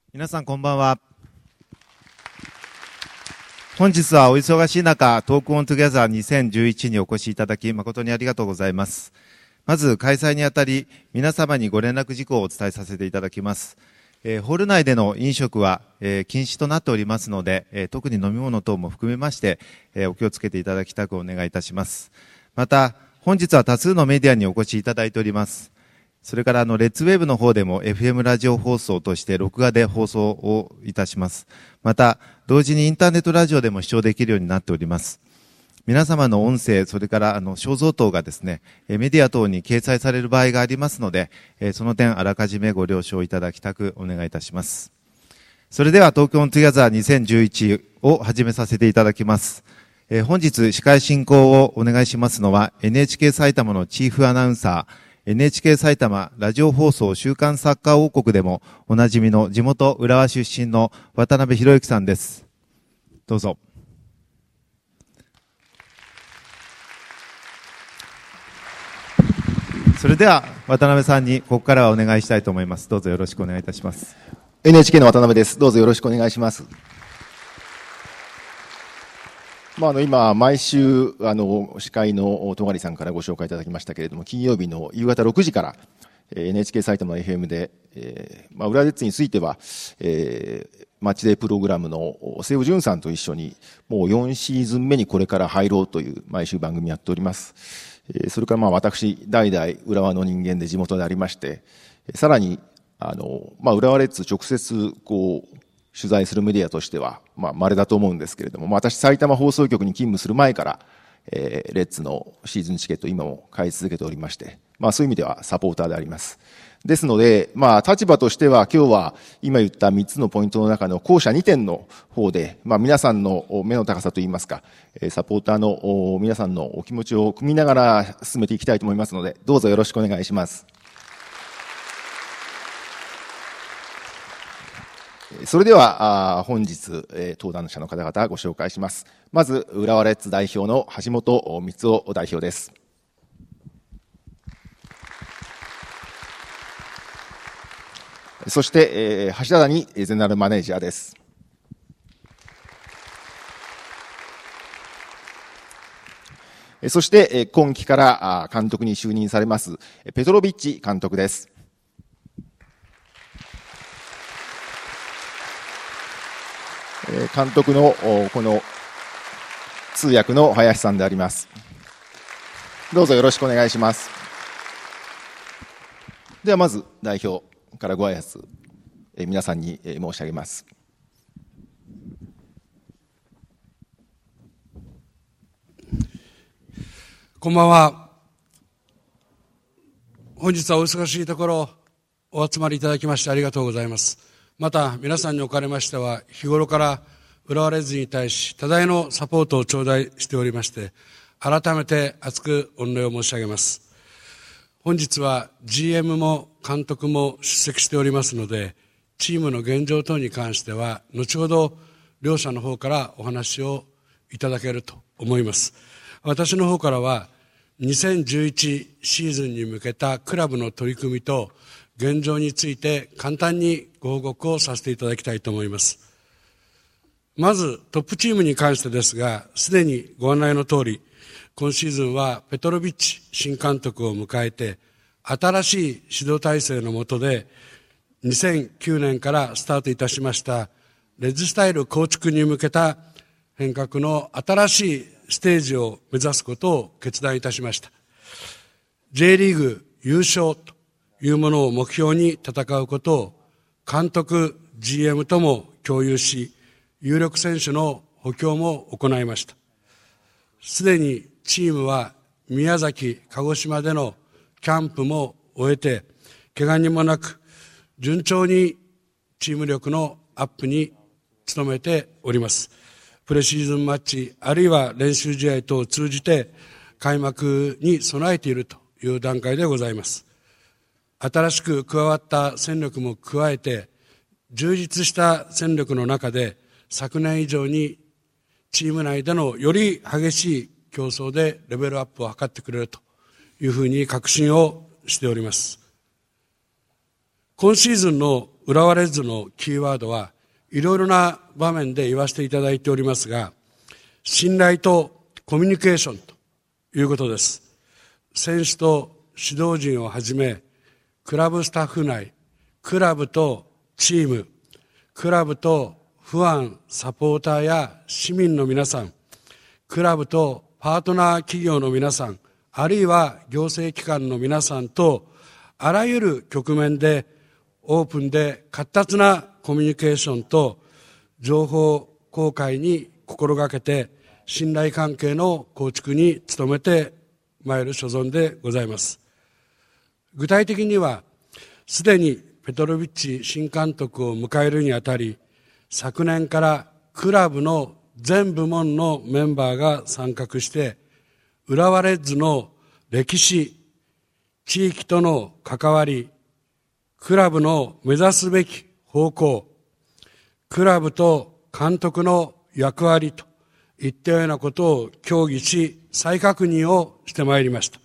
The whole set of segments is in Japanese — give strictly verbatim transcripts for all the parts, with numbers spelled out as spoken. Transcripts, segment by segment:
皆さんこんばんは。本日はお忙しい中、トークオントゥギャザーにせんじゅういちにお越しいただき誠にありがとうございます。まず開催にあたり、皆様にご連絡事項をお伝えさせていただきます。えー、ホール内での飲食は、えー、禁止となっておりますので、えー、特に飲み物等も含めまして、えー、お気をつけていただきたくお願いいたします。また、本日は多数のメディアにお越しいただいております。それからあのレッツウェーブの方でも エフエム ラジオ放送として録画で放送をいたします。また同時にインターネットラジオでも視聴できるようになっております。皆様の音声、それからあの肖像等がですね、メディア等に掲載される場合がありますので、その点あらかじめご了承いただきたくお願いいたします。それでは東京オントゥギャザーにせんじゅういちを始めさせていただきます。本日司会進行をお願いしますのは エヌエイチケー 埼玉のチーフアナウンサー、エヌエイチケー 埼玉ラジオ放送週刊サッカー王国でもおなじみの地元浦和出身の渡辺博之さんです。どうぞ。それでは渡辺さんにここからはお願いしたいと思います。どうぞよろしくお願いいたします。 エヌエイチケー の渡辺です。どうぞよろしくお願いします。まあ、あの今、毎週あの司会の戸狩さんからご紹介いただきましたけれども、金曜日の夕方ろくじから エヌエイチケー 埼玉の エフエム で、えーまあ、浦和レッズについては、えー、マッチデープログラムの瀬尾淳さんと一緒にもうよんシーズン目にこれから入ろうという毎週番組やっております。えー、それからまあ私代々浦和の人間で地元でありまして、さらにあの、まあ、浦和レッズ直接こう取材するメディアとしては、まあ、稀だと思うんですけれども、私、埼玉放送局に勤務する前から、えー、レッツのシーズンチケット今も買い続けておりまして、まあ、そういう意味ではサポーターであります。ですので、まあ、立場としては今日は今言ったみっつのポイントの中の後者にてんの方で、まあ、皆さんの目の高さといいますか、サポーターの皆さんのお気持ちを汲みながら進めていきたいと思いますので、どうぞよろしくお願いします。それでは本日登壇者の方々ご紹介します。まず浦和レッズ代表の橋本光雄代表です。そして橋田谷ゼネラルマネージャーです。そして今期から監督に就任されますペトロビッチ監督です。監督のこの通訳の林さんであります。どうぞよろしくお願いします。ではまず代表からご挨拶皆さんに申し上げます。 こんばんは。本日はお忙しいところお集まりいただきましてありがとうございます。また皆さんにおかれましては日頃から浦和レッズに対し多大のサポートを頂戴しておりまして改めて厚く御礼を申し上げます。本日は ジーエム も監督も出席しておりますのでチームの現状等に関しては後ほど両者の方からお話をいただけると思います。私の方からはにせんじゅういちシーズンに向けたクラブの取り組みと現状について簡単にご報告をさせていただきたいと思います。まずトップチームに関してですが、すでにご案内の通り、今シーズンはペトロビッチ新監督を迎えて、新しい指導体制の下で、にせんきゅうねんからスタートいたしましたレッズスタイル構築に向けた変革の新しいステージを目指すことを決断いたしました。J リーグ優勝というものを目標に戦うことを監督、ジーエム とも共有し、有力選手の補強も行いました。すでにチームは宮崎、鹿児島でのキャンプも終えて、怪我人もなく、順調にチーム力のアップに努めております。プレシーズンマッチ、あるいは練習試合等を通じて開幕に備えているという段階でございます。新しく加わった戦力も加えて、充実した戦力の中で昨年以上にチーム内でのより激しい競争でレベルアップを図ってくれるというふうに確信をしております。今シーズンの浦和レッズのキーワードはいろいろな場面で言わせていただいておりますが、信頼とコミュニケーションということです。選手と指導陣をはじめ、クラブスタッフ内、クラブとチーム、クラブとファン、サポーターや市民の皆さん、クラブとパートナー企業の皆さん、あるいは行政機関の皆さんと、あらゆる局面でオープンで活発なコミュニケーションと情報公開に心がけて、信頼関係の構築に努めてまいる所存でございます。具体的には、すでにペトロビッチ新監督を迎えるにあたり、昨年からクラブの全部門のメンバーが参画して、浦和レッズの歴史、地域との関わり、クラブの目指すべき方向、クラブと監督の役割といったようなことを協議し、再確認をしてまいりました。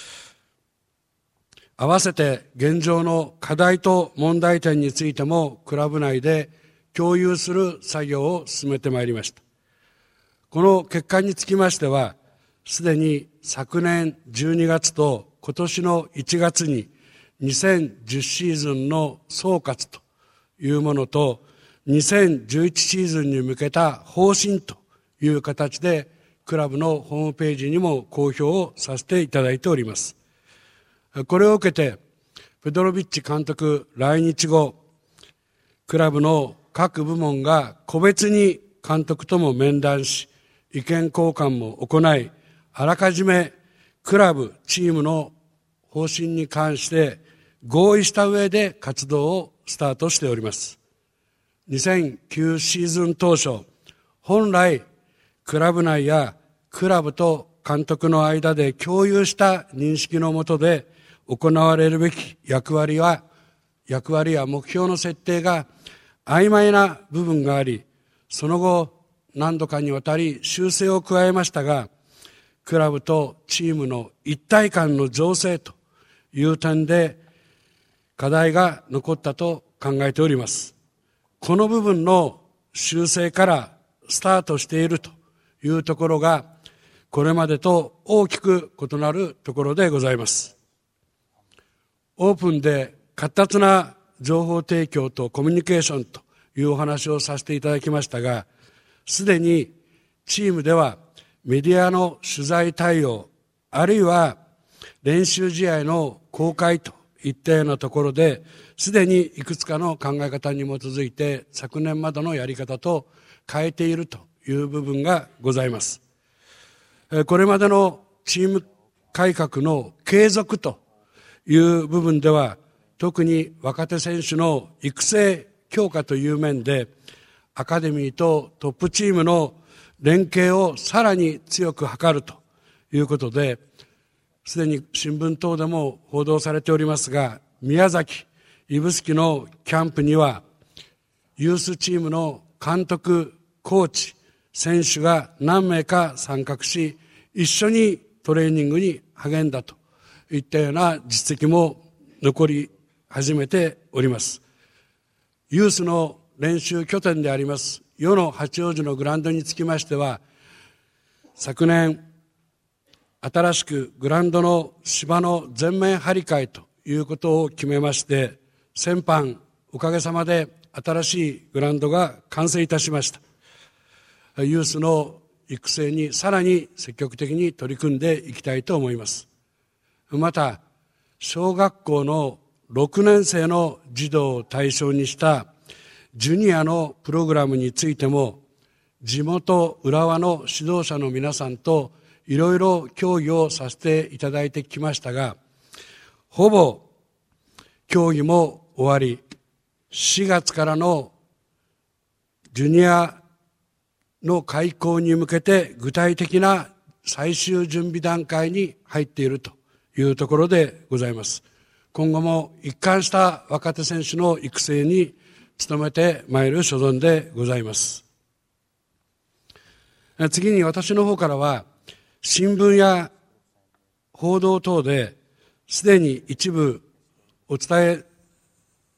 合わせて現状の課題と問題点についてもクラブ内で共有する作業を進めてまいりました。この結果につきましては、すでに昨年じゅうにがつと今年のいちがつににせんじゅうシーズンの総括というものと、にせんじゅういちシーズンに向けた方針という形でクラブのホームページにも公表をさせていただいております。これを受けてペドロビッチ監督来日後、クラブの各部門が個別に監督とも面談し、意見交換も行い、あらかじめクラブ、チームの方針に関して合意した上で活動をスタートしております。にせんきゅうシーズン当初、本来クラブ内やクラブと監督の間で共有した認識の下で行われるべき役割は、役割や目標の設定が曖昧な部分があり、その後何度かにわたり修正を加えましたが、クラブとチームの一体感の醸成という点で課題が残ったと考えております。この部分の修正からスタートしているというところが、これまでと大きく異なるところでございます。オープンで活発な情報提供とコミュニケーションというお話をさせていただきましたが、すでにチームではメディアの取材対応、あるいは練習試合の公開といったようなところで、すでにいくつかの考え方に基づいて昨年までのやり方と変えているという部分がございます。これまでのチーム改革の継続という部分では、特に若手選手の育成強化という面で、アカデミーとトップチームの連携をさらに強く図るということで、すでに新聞等でも報道されておりますが、宮崎、指宿のキャンプには、ユースチームの監督、コーチ、選手が何名か参画し、一緒にトレーニングに励んだといったような実績も残り始めております。ユースの練習拠点であります与野八王子のグラウンドにつきましては、昨年新しくグラウンドの芝の全面張り替えということを決めまして、先般おかげさまで新しいグラウンドが完成いたしました。ユースの育成にさらに積極的に取り組んでいきたいと思います。また、小学校のろくねん生の児童を対象にしたジュニアのプログラムについても、地元浦和の指導者の皆さんといろいろ協議をさせていただいてきましたが、ほぼ協議も終わり、しがつからのジュニアの開校に向けて具体的な最終準備段階に入っているというところでございます。今後も一貫した若手選手の育成に努めてまいる所存でございます。次に私の方からは、新聞や報道等ですでに一部お伝え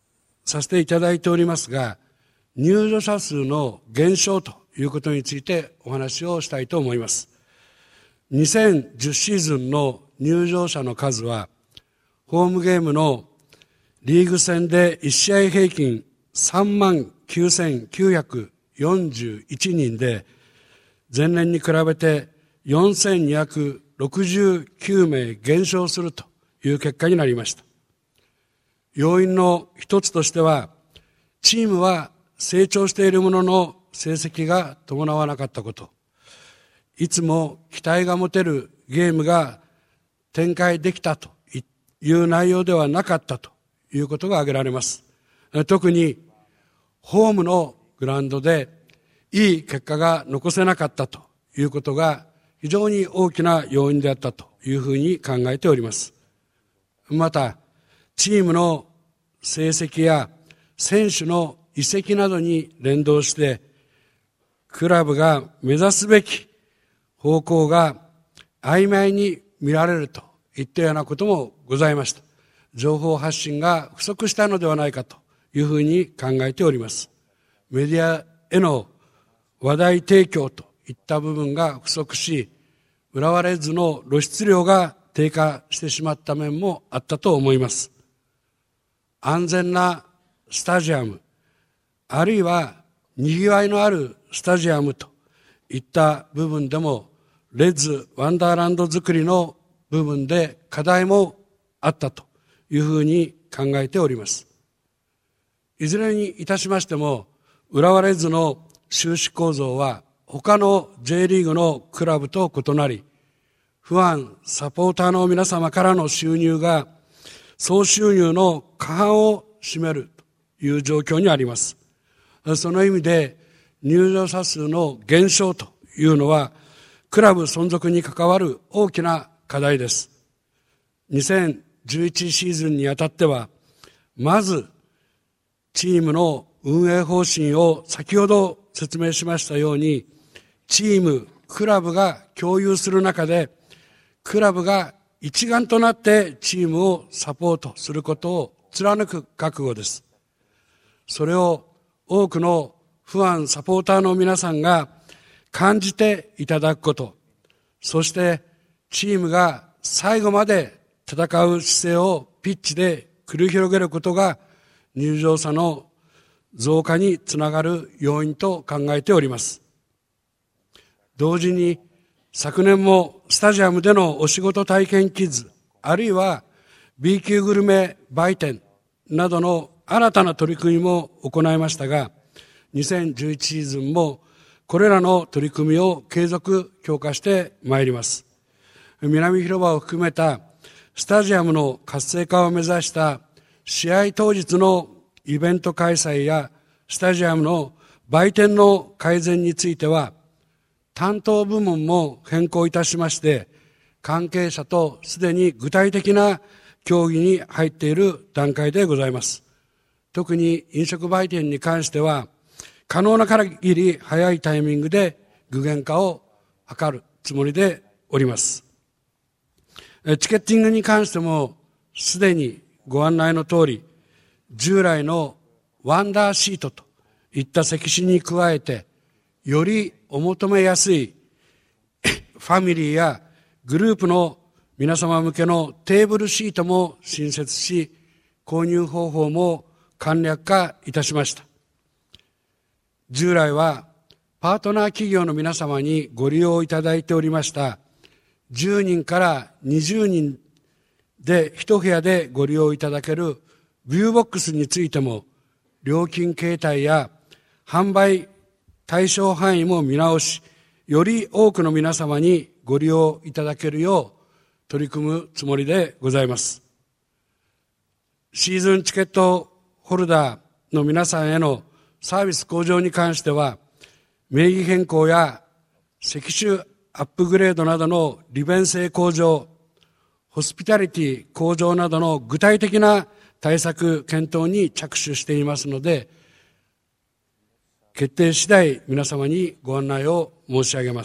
させていただいておりますが、入場者数の減少ということについてお話をしたいと思います。にせんじゅうシーズンの入場者の数は、ホームゲームのリーグ戦でいち試合平均さんまんきゅうせんきゅうひゃくよんじゅういちにんで、前年に比べてよんせんにひゃくろくじゅうきゅうめい減少するという結果になりました。要因の一つとしては、チームは成長しているものの成績が伴わなかったこと、いつも期待が持てるゲームが展開できたという内容ではなかったということが挙げられます。特にホームのグラウンドでいい結果が残せなかったということが非常に大きな要因であったというふうに考えております。また、チームの成績や選手の移籍などに連動して、クラブが目指すべき方向が曖昧に見られるといったようなこともございました。情報発信が不足したのではないかというふうに考えております。メディアへの話題提供といった部分が不足し、浦和レッズの露出量が低下してしまった面もあったと思います。安全なスタジアム、あるいは賑わいのあるスタジアムといった部分でも、レッズワンダーランド作りの部分で課題もあったというふうに考えております。いずれにいたしましても、浦和レッズの収支構造は他の J リーグのクラブと異なり、ファン、サポーターの皆様からの収入が総収入の過半を占めるという状況にあります。その意味で入場者数の減少というのはクラブ存続に関わる大きな課題です。にせんじゅういちシーズンにあたっては、まずチームの運営方針を先ほど説明しましたように、チーム、クラブが共有する中で、クラブが一丸となってチームをサポートすることを貫く覚悟です。それを多くのファン、サポーターの皆さんが感じていただくこと、そしてチームが最後まで戦う姿勢をピッチで繰り広げることが入場者の増加につながる要因と考えております。同時に昨年もスタジアムでのお仕事体験キッズ、あるいは B 級グルメ売店などの新たな取り組みも行いましたが、にせんじゅういちシーズンもこれらの取り組みを継続強化してまいります。南広場を含めたスタジアムの活性化を目指した試合当日のイベント開催やスタジアムの売店の改善については、担当部門も変更いたしまして、関係者とすでに具体的な協議に入っている段階でございます。特に飲食売店に関しては、可能な限り早いタイミングで具現化を図るつもりでおります。チケッティングに関しても、すでにご案内の通り、従来のワンダーシートといった席次に加えて、よりお求めやすいファミリーやグループの皆様向けのテーブルシートも新設し、購入方法も簡略化いたしました。従来はパートナー企業の皆様にご利用いただいておりましたじゅうにんからにじゅうにんで一部屋でご利用いただけるビューボックスについても、料金形態や販売対象範囲も見直し、より多くの皆様にご利用いただけるよう取り組むつもりでございます。シーズンチケットホルダーの皆さんへのサービス向上に関しては、名義変更や席種アップグレードなどの利便性向上、ホスピタリティ向上などの具体的な対策検討に着手していますので、決定次第皆様にご案内を申し上げます。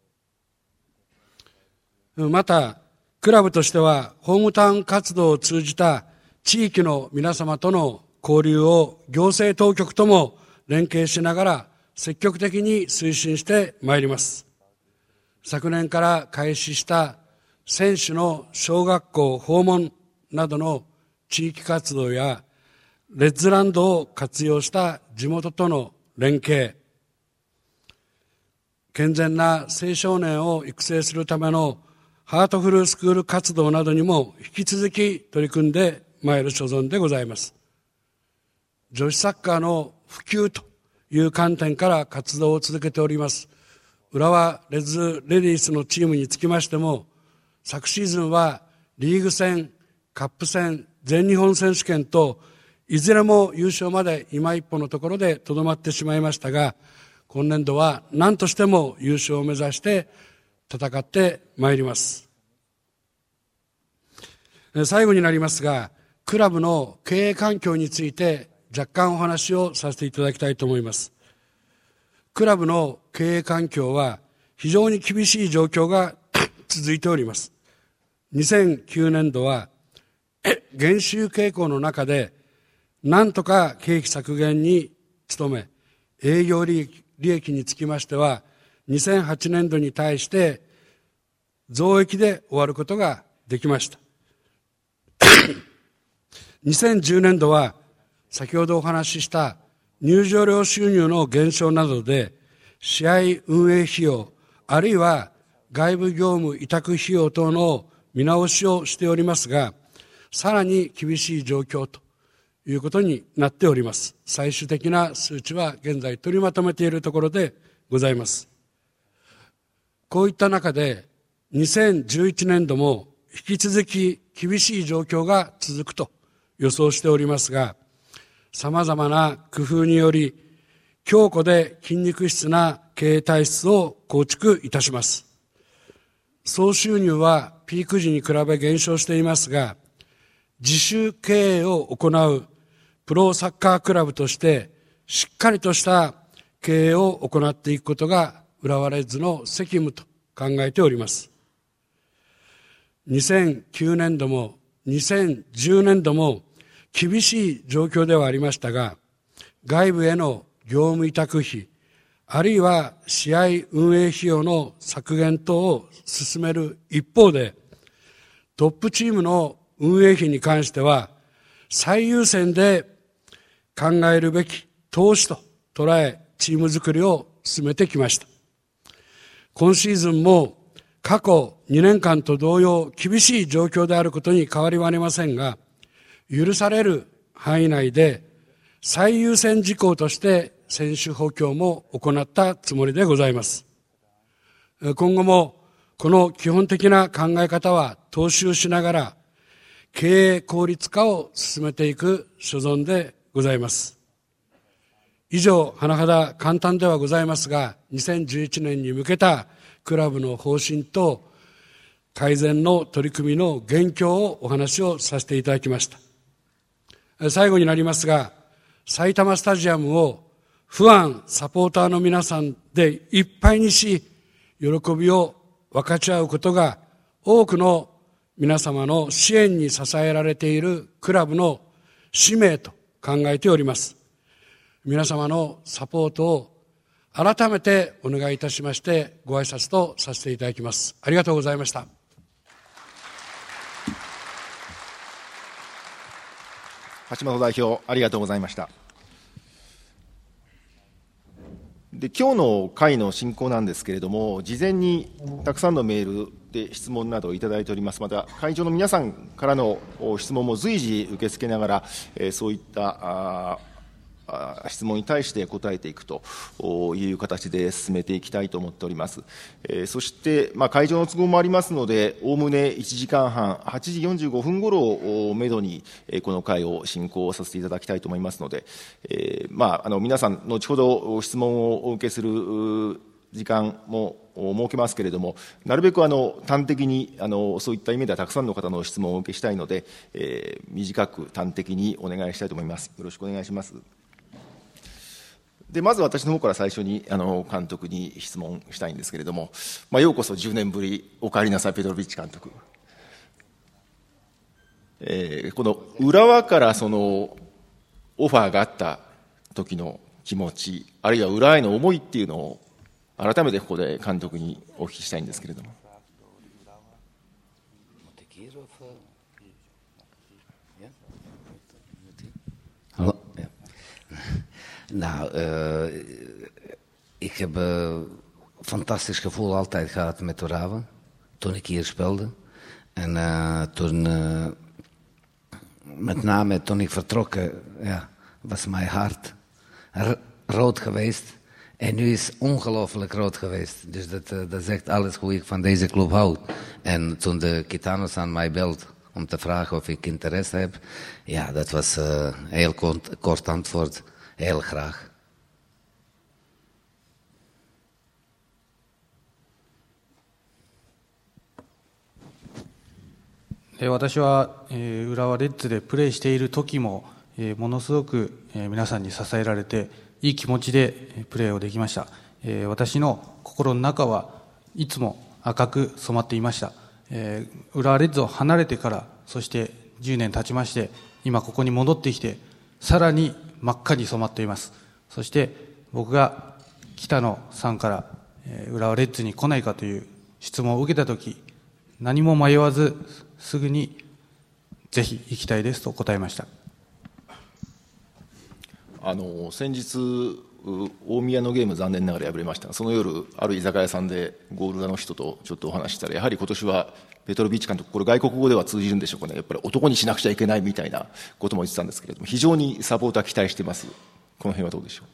また、クラブとしてはホームタウン活動を通じた地域の皆様との交流を行政当局とも連携しながら積極的に推進してまいります。昨年から開始した選手の小学校訪問などの地域活動やレッズランドを活用した地元との連携、健全な青少年を育成するためのハートフルスクール活動などにも引き続き取り組んでまいる所存でございます。女子サッカーの普及という観点から活動を続けております浦和レッズレディースのチームにつきましても、昨シーズンはリーグ戦、カップ戦、全日本選手権といずれも優勝まで今一歩のところでとどまってしまいましたが、今年度は何としても優勝を目指して戦ってまいります。最後になりますが、クラブの経営環境について若干お話をさせていただきたいと思います。クラブの経営環境は非常に厳しい状況が続いております。にせんきゅうねん度は減収傾向の中で何とか経費削減に努め、営業利益、利益につきましてはにせんはちねん度に対して増益で終わることができました。にせんじゅうねん度は先ほどお話しした入場料収入の減少などで試合運営費用あるいは外部業務委託費用等の見直しをしておりますが、さらに厳しい状況ということになっております。最終的な数値は現在取りまとめているところでございます。こういった中でにせんじゅういちねん度も引き続き厳しい状況が続くと予想しておりますが、様々な工夫により強固で筋肉質な経営体質を構築いたします。総収入はピーク時に比べ減少していますが、自主経営を行うプロサッカークラブとしてしっかりとした経営を行っていくことが浦和レッズの責務と考えております。にせんきゅうねん度もにせんじゅうねん度も厳しい状況ではありましたが、外部への業務委託費、あるいは試合運営費用の削減等を進める一方で、トップチームの運営費に関しては最優先で考えるべき投資と捉え、チーム作りを進めてきました。今シーズンも過去にねんかんと同様厳しい状況であることに変わりはありませんが、許される範囲内で最優先事項として選手補強も行ったつもりでございます。今後もこの基本的な考え方は踏襲しながら経営効率化を進めていく所存でございます。以上、甚だ簡単ではございますが、にせんじゅういちねんに向けたクラブの方針と改善の取り組みの現況をお話をさせていただきました。最後になりますが、埼玉スタジアムをファン、サポーターの皆さんでいっぱいにし、喜びを分かち合うことが多くの皆様の支援に支えられているクラブの使命と考えております。皆様のサポートを改めてお願いいたしましてご挨拶とさせていただきます。ありがとうございました。 橋本代表、ありがとうございました。で、今日の会の進行なんですけれども、事前にたくさんのメールで質問などをいただいております。また会場の皆さんからの質問も随時受け付けながら、えー、そういったあ質問に対して答えていくという形で進めていきたいと思っております。えー、そして、まあ、会場の都合もありますので、おおむねいちじかんはん、はちじよんじゅうごふんごろをめどに、この会を進行させていただきたいと思いますので、えーまあ、あの皆さん、後ほど質問をお受けする時間も設けますけれども、なるべくあの端的にあのそういった意味ではたくさんの方の質問をお受けしたいので、えー、短く端的にお願いしたいと思います。よろしくお願いします。でまず私の方から最初にあの監督に質問したいんですけれども、まあ、ようこそじゅうねんぶり、お帰りなさい、ペトロビッチ監督。えー、この浦和からそのオファーがあった時の気持ち、あるいは浦和への思いっていうのを改めてここで監督にお聞きしたいんですけれども。 Nou, uh, ik heb een uh, fantastisch gevoel altijd gehad met Urawa, toen ik hier speelde. En uh, toen, uh, met name toen ik vertrok, uh, ja, was mijn hart r- rood geweest. En nu is het ongelooflijk rood geweest. Dus dat, uh, dat zegt alles hoe ik van deze club hou. En toen de Gitanos aan mij belt om te vragen of ik interesse heb, ja, dat was een uh, heel kort, kort antwoord. Heel graag. 私は、えー、浦和レッズでプレーしている時も、えー、ものすごく、えー、皆さんに支えられていい気持ちでプレーをできました、えー、私の心の中はいつも赤く染まっていました、えー、浦和レッズを離れてからそしてじゅうねん経ちまして今ここに戻ってきてさらに真っ赤に染まっています。そして僕が北野さんから、えー、浦和レッズに来ないかという質問を受けたとき、何も迷わずすぐにぜひ行きたいですと答えました。 あの先日大宮のゲーム残念ながら敗れましたが、その夜ある居酒屋さんでゴール裏の人とちょっとお話したら、やはり今年はペトロビッチ監督、これ外国語では通じるんでしょうかね、やっぱり男にしなくちゃいけないみたいなことも言ってたんですけれども、非常にサポーター期待しています。この辺はどうでしょう。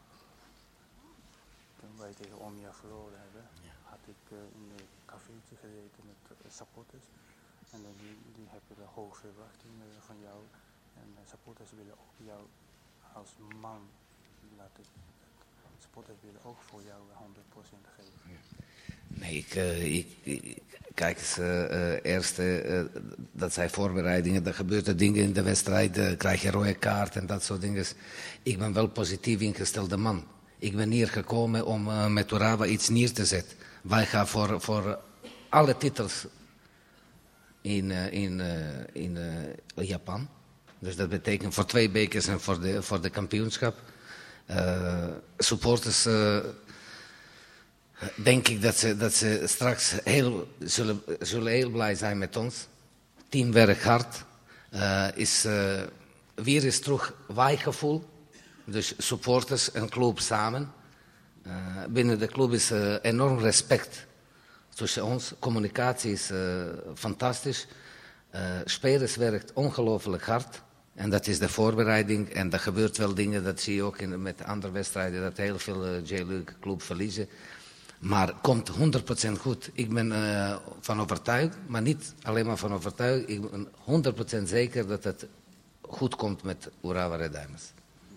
Nee, ik, uh, ik, ik, kijk eens, uh, uh, eerst, uh, dat zijn voorbereidingen, er gebeuren dingen in de wedstrijd, uh, krijg je rode kaart en dat soort dingen. Ik ben wel positief ingestelde man. Ik ben hier gekomen om uh, met Urawa iets neer te zetten. Wij gaan voor, voor alle titels in, uh, in, uh, in uh, Japan. Dus dat betekent voor twee bekers en voor de, voor de kampioenschap. Uh, supporters... Uh, denk ik dat ze, dat ze straks heel, zullen, zullen heel blij zijn met ons. Team werkt hard. Uh, is, uh, weer is terug wij-gevoel. Dus supporters en club samen. Uh, binnen de club is uh, enorm respect tussen ons. Communicatie is uh, fantastisch. Uh, spelers werkt ongelooflijk hard. En dat is de voorbereiding. En er gebeurt wel dingen, dat zie je ook in, met andere wedstrijden, dat heel veel uh, J-League club verliezen. Maar komt honderd procent goed. Ik ben uh, van overtuigd, maar niet alleen maar van overtuigd. Ik ben honderd procent zeker dat het goed komt met Urawa Red Diamonds.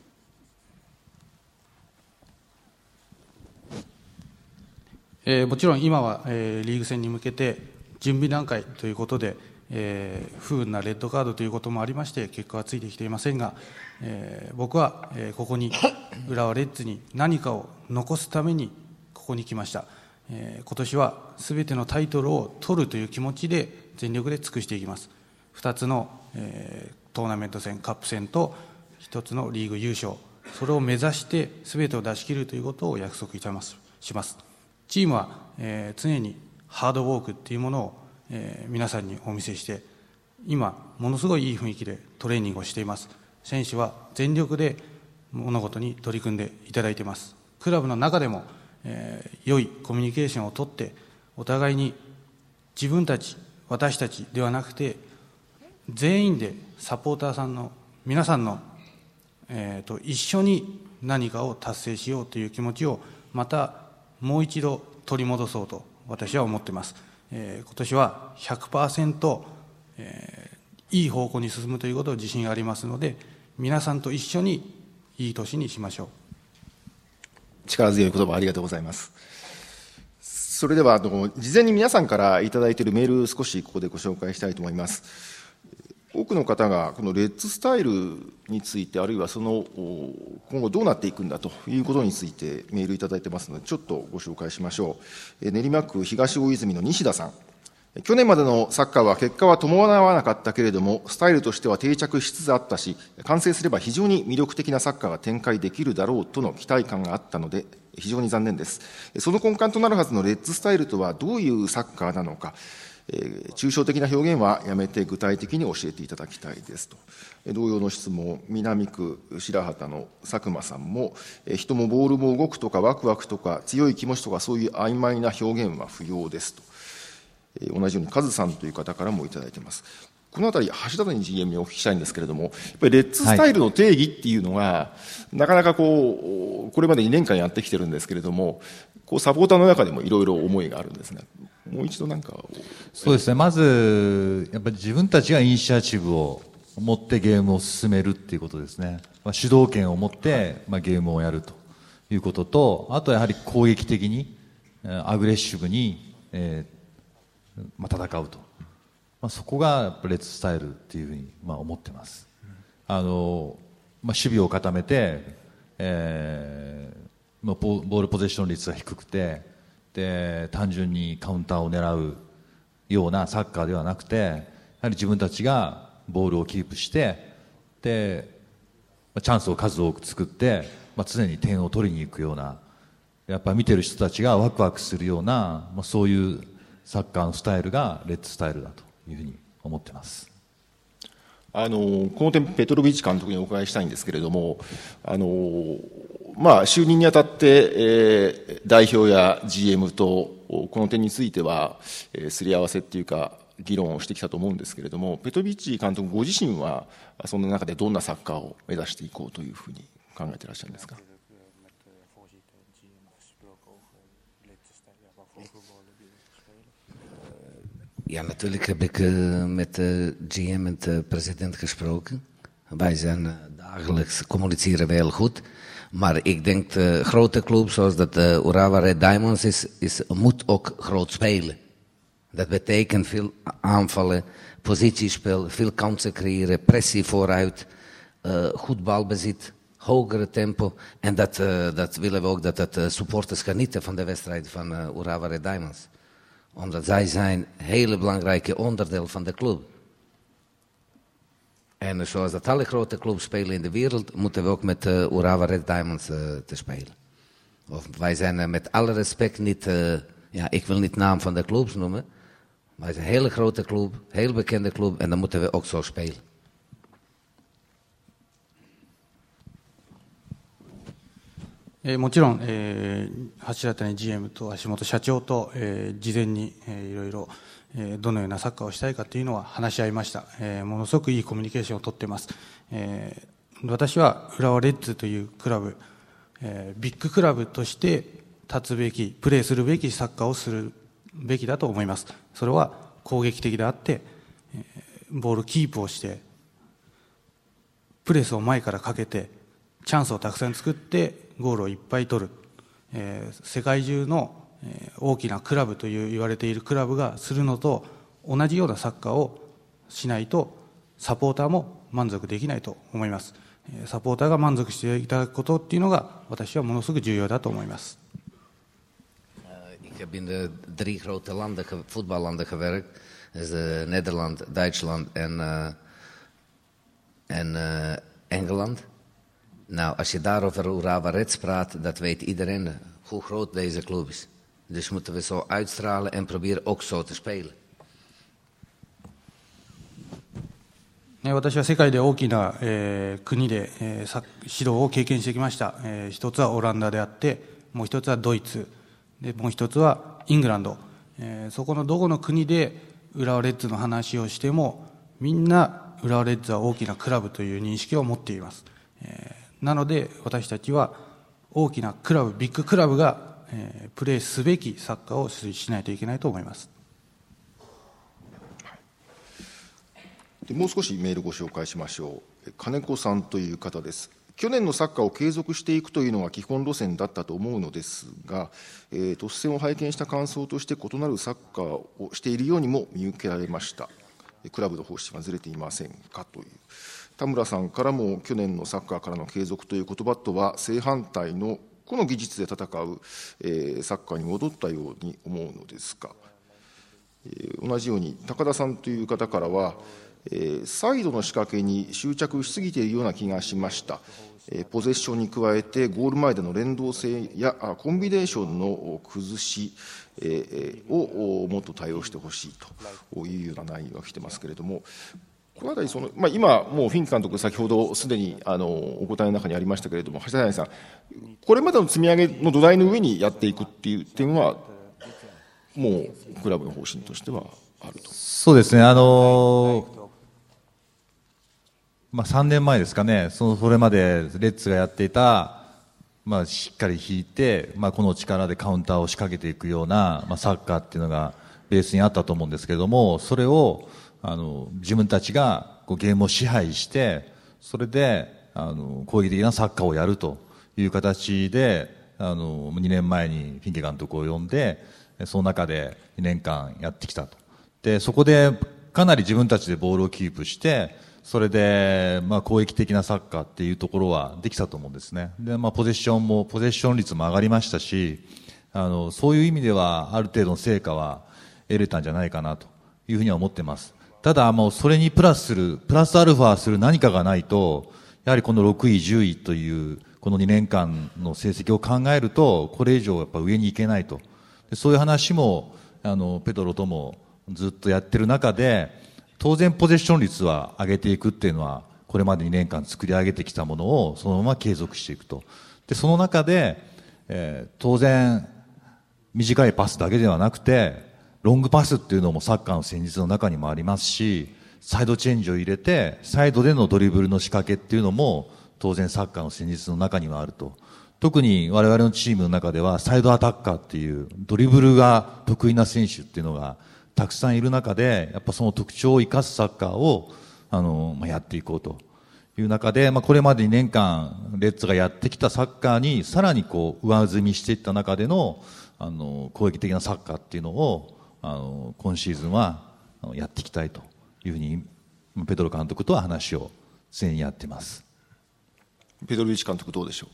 えー、もちろん今は、えー、リーグ戦に向けて準備段階ということで、えー、不運なレッドカードということもありまして結果はついてきていませんが、えー、僕は、えー、ここに浦和レッズに何かを残すためにここに来ました、えー、今年は全てのタイトルを取るという気持ちで全力で尽くしていきます。ふたつの、えー、トーナメント戦カップ戦とひとつのリーグ優勝、それを目指して全てを出し切るということを約束いたします。チームは、えー、常にハードウォークっていうものを、えー、皆さんにお見せして、今ものすごいいい雰囲気でトレーニングをしています。選手は全力で物事に取り組んでいただいています。クラブの中でもえー、良いコミュニケーションをとってお互いに自分たち私たちではなくて全員でサポーターさんの皆さんの、えー、と一緒に何かを達成しようという気持ちをまたもう一度取り戻そうと私は思っています、えー、今年は ひゃくパーセント、えー、いい方向に進むということを自信がありますので、皆さんと一緒にいい年にしましょう。 力強い言葉ありがとうございます。それではあの事前に皆さんからいただいているメール少しここでご紹介したいと思います。多くの方がこのレッズスタイルについて、あるいはその今後どうなっていくんだということについてメールいただいてますので、ちょっとご紹介しましょう。練馬区東大泉の西田さん、 去年までのサッカーは結果は伴わなかったけれども、スタイルとしては定着しつつあったし、完成すれば非常に魅力的なサッカーが展開できるだろうとの期待感があったので、非常に残念です。その根幹となるはずのレッズスタイルとはどういうサッカーなのか、えー、抽象的な表現はやめて具体的に教えていただきたいですと。同様の質問、南区白畑の佐久間さんも、えー、人もボールも動くとかワクワクとか強い気持ちとかそういう曖昧な表現は不要ですと。えー、同じようにカズさんという方からもいただいています。このあたり、橋谷 ジーエム にお聞きしたいんですけれども、やっぱりレッツスタイルの定義っていうのが、はい、なかなかこう、これまでにねんかんやってきてるんですけれども、こうサポーターの中でもいろいろ思いがあるんですね。もう一度なんか。 そうですね。まず、やっぱり自分たちがイニシアチブを持ってゲームを進めるっていうことですね。まあ、主導権を持って、まあ、ゲームをやるということと、あとやはり攻撃的に、アグレッシブに、えーまあ、戦うと。まあ、そこがやっぱレッツスタイルっていうふうに、まあ、思ってます。あの、まあ、守備を固めて、えーまあ、ボールポゼッション率が低くて、で単純にカウンターを狙うようなサッカーではなくて、やはり自分たちがボールをキープして、でチャンスを数多く作って、まあ、常に点を取りに行くような、やっぱり見てる人たちがワクワクするような、まあ、そういうサッカーのスタイルがレッツスタイルだというふうに思ってます。 あのこの点、ペトロビッチ監督にお伺いしたいんですけれども、あのまあ、就任にあたって、えー、代表や ジーエム とこの点については、えー、すり合わせっていうか議論をしてきたと思うんですけれども、ペトロビッチ監督ご自身はその中でどんなサッカーを目指していこうというふうに考えていらっしゃるんですか。 Ja, natuurlijk heb ik uh, met de G M en de president gesproken. Wij zijn uh, dagelijks communiceren we heel goed. Maar ik denk de grote club zoals dat de Urawa Red Diamonds is, is, moet ook groot spelen. Dat betekent veel aanvallen, positiespel, veel kansen creëren, pressie vooruit, uh, goed balbezit, hogere tempo. En dat, uh, dat willen we ook dat de uh, supporters genieten van de wedstrijd van uh, Urawa Red Diamonds. Omdat zij zijn een hele belangrijke onderdeel van de club. En zoals dat alle grote clubs spelen in de wereld, moeten we ook met uh, Urawa Red Diamonds uh, te spelen. Of wij zijn uh, met alle respect niet, uh, ja, ik wil niet de naam van de clubs noemen. Wij zijn een hele grote club, een heel bekende club en dan moeten we ook zo spelen. えー、もちろん、えー、橋谷 ジーエム と橋本社長と、えー、事前に、えー、いろいろ、えー、どのようなサッカーをしたいかというのは話し合いました、えー、ものすごくいいコミュニケーションをとっています、えー、私は浦和レッズというクラブ、えー、ビッグクラブとして立つべきプレーするべきサッカーをするべきだと思います。それは攻撃的であって、えー、ボールキープをしてプレスを前からかけてチャンスをたくさん作ってゴールをいっぱい取る、えー、世界中の、えー、大きなクラブという言われているクラブがするのと同じようなサッカーをしないとサポーターも満足できないと思います。えー、サポーターが満足していただくことっていうのが私はものすごく重要だと思います。 Ik heb in de drie grote landen, voetballanden gewerkt. Dat is uh, Nederland, Duitsland en, uh, en uh, Engeland. Nou, als je daar over Urawa Reds praat, dat weet iedereen hoe groot deze club is. Dus moeten we zo uitstralen en proberen ook zo te spelen. 私は世界で大きな、えー、国で、えー、指導を経験してきました、えー、一つはオランダであってもう一つはドイツでもう一つはイングランド、えー、そこのどこの国で浦和レッズの話をしてもみんな浦和レッズは大きなクラブという認識を持っています、えー、なので私たちは大きなクラブビッグクラブが、えー、プレーすべきサッカーをしないといけないと思います。 でもう少しメールご紹介しましょう。金子さんという方です。去年のサッカーを継続していくというのが基本路線だったと思うのですが、えー、突戦を拝見した感想として異なるサッカーをしているようにも見受けられました。クラブの方針はずれていませんかという。田村さんからも去年のサッカーからの継続という言葉とは正反対の個の技術で戦う、えー、サッカーに戻ったように思うのですか。 同じように高田さんという方からは、えー、サイドの仕掛けに執着しすぎているような気がしました。えー、ポゼッションに加えてゴール前での連動性やコンビネーションの崩し、えー、をもっと対応してほしいというような内容が来てますけれども、このあたりその、まあ、今、もうフィンク監督、先ほどすでにあのお答えの中にありましたけれども、橋谷さん、これまでの積み上げの土台の上にやっていくっていう点は、もうクラブの方針としてはあると。 そうですね、あのーまあ、さんねんまえですかね、そのそれまでレッツがやっていた、まあ、しっかり引いて、まあ、この力でカウンターを仕掛けていくような、まあ、サッカーっていうのがベースにあったと思うんですけれども、それをあの自分たちがこうゲームを支配して、それであの攻撃的なサッカーをやるという形で、あのにねんまえにフィンケ監督を呼んで、その中でにねんかんやってきたと。で、そこでかなり自分たちでボールをキープして、それで、まあ、攻撃的なサッカーっていうところはできたと思うんですね。で、まあ、ポゼッションも、ポゼッション率も上がりましたし、あの、そういう意味では、ある程度の成果は得れたんじゃないかなというふうには思ってます。ただ、もうそれにプラスする、プラスアルファする何かがないと、やはりこのろくい、じゅういという、このにねんかんの成績を考えると、これ以上やっぱ上に行けないと。で、そういう話も、あの、ペドロともずっとやってる中で、当然ポゼッション率は上げていくっていうのは、これまでにねんかん作り上げてきたものをそのまま継続していくと。で、その中で、えー、当然、短いパスだけではなくて、ロングパスっていうのもサッカーの戦術の中にもありますし、サイドチェンジを入れて、サイドでのドリブルの仕掛けっていうのも、当然サッカーの戦術の中にはあると。特に我々のチームの中では、サイドアタッカーっていう、ドリブルが得意な選手っていうのが、たくさんいる中で、やっぱその特徴を生かすサッカーを、あの、まあ、やっていこうという中で、まあ、これまでにねんかん、レッツがやってきたサッカーに、さらにこう、上積みしていった中での、あの、攻撃的なサッカーっていうのを、あの、今シーズンは、やっていきたいというふうに、ペドロ監督とは話を常にやっています。 ペドロビッチ監督どうでしょう。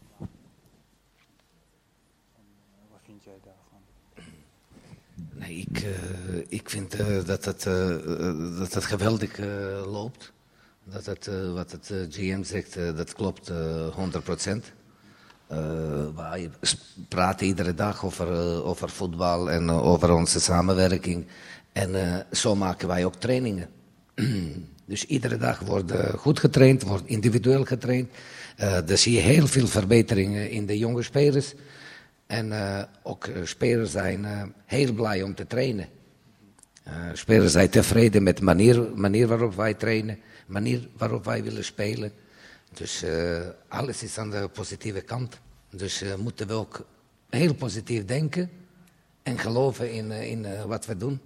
Nee, ik, uh, ik vind uh, dat, het, uh, dat het geweldig uh, loopt. Dat het, uh, wat het uh, G M zegt, uh, dat klopt uh, honderd procent. Uh, wij praten iedere dag over, uh, over voetbal en uh, over onze samenwerking. En uh, zo maken wij ook trainingen. Dus iedere dag wordt uh, goed getraind, wordt individueel getraind. Uh, dan zie je heel veel verbeteringen in de jonge spelers. En uh, ook uh, spelers zijn uh, heel blij om te trainen. Uh, spelers zijn tevreden met de manier, manier waarop wij trainen, de manier waarop wij willen spelen. Dus uh, alles is aan de positieve kant. Dus uh, moeten we ook heel positief denken en geloven in, uh, in uh, wat we doen.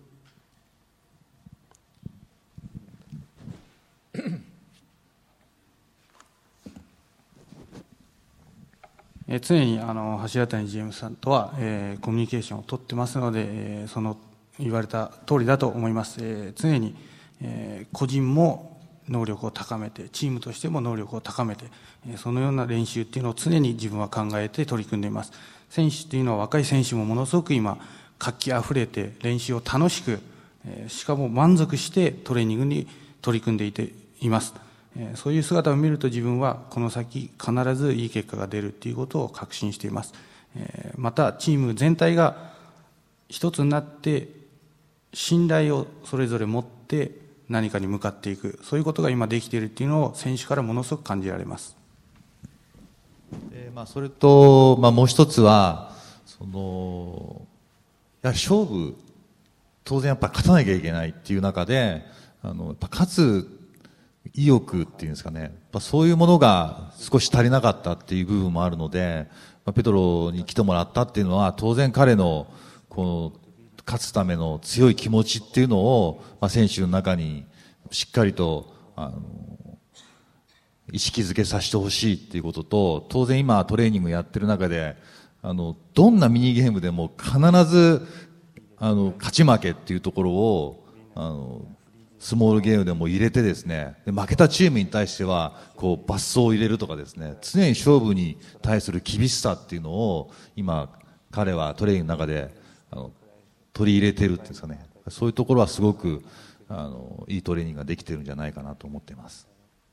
えー、常にあの橋谷 ジーエム さんとは、えー、コミュニケーションを取ってますので、えー、その言われた通りだと思います。えー、常に、えー、個人も能力を高めて、チームとしても能力を高めて、えー、そのような練習っていうのを常に自分は考えて取り組んでいます。選手っていうのは若い選手もものすごく今活気あふれて練習を楽しく、えー、しかも満足してトレーニングに取り組んでいています。そういう姿を見ると自分はこの先必ずいい結果が出るということを確信しています。またチーム全体が一つになって信頼をそれぞれ持って何かに向かっていく、そういうことが今できているというのを選手からものすごく感じられます。 えーまあ、それと、まあ、もう一つはそのいや勝負当然やっぱ勝たなきゃいけないっていう中であのやっぱ勝つ意欲っていうんですかね、やっぱそういうものが少し足りなかったっていう部分もあるので、まあ、ペドロに来てもらったっていうのは当然彼のこの勝つための強い気持ちっていうのを、まあ、選手の中にしっかりとあの意識づけさせてほしいっていうことと、当然今トレーニングやってる中であのどんなミニゲームでも必ずあの勝ち負けっていうところをあのスモールゲームでも入れてですね、で負けたチームに対してはこう罰走を入れるとかですね、常に勝負に対する厳しさっていうのを今彼はトレーニングの中であの取り入れてるっていうんですかね、 そういうところはすごくあのいいトレーニングができているんじゃないかなと思っています。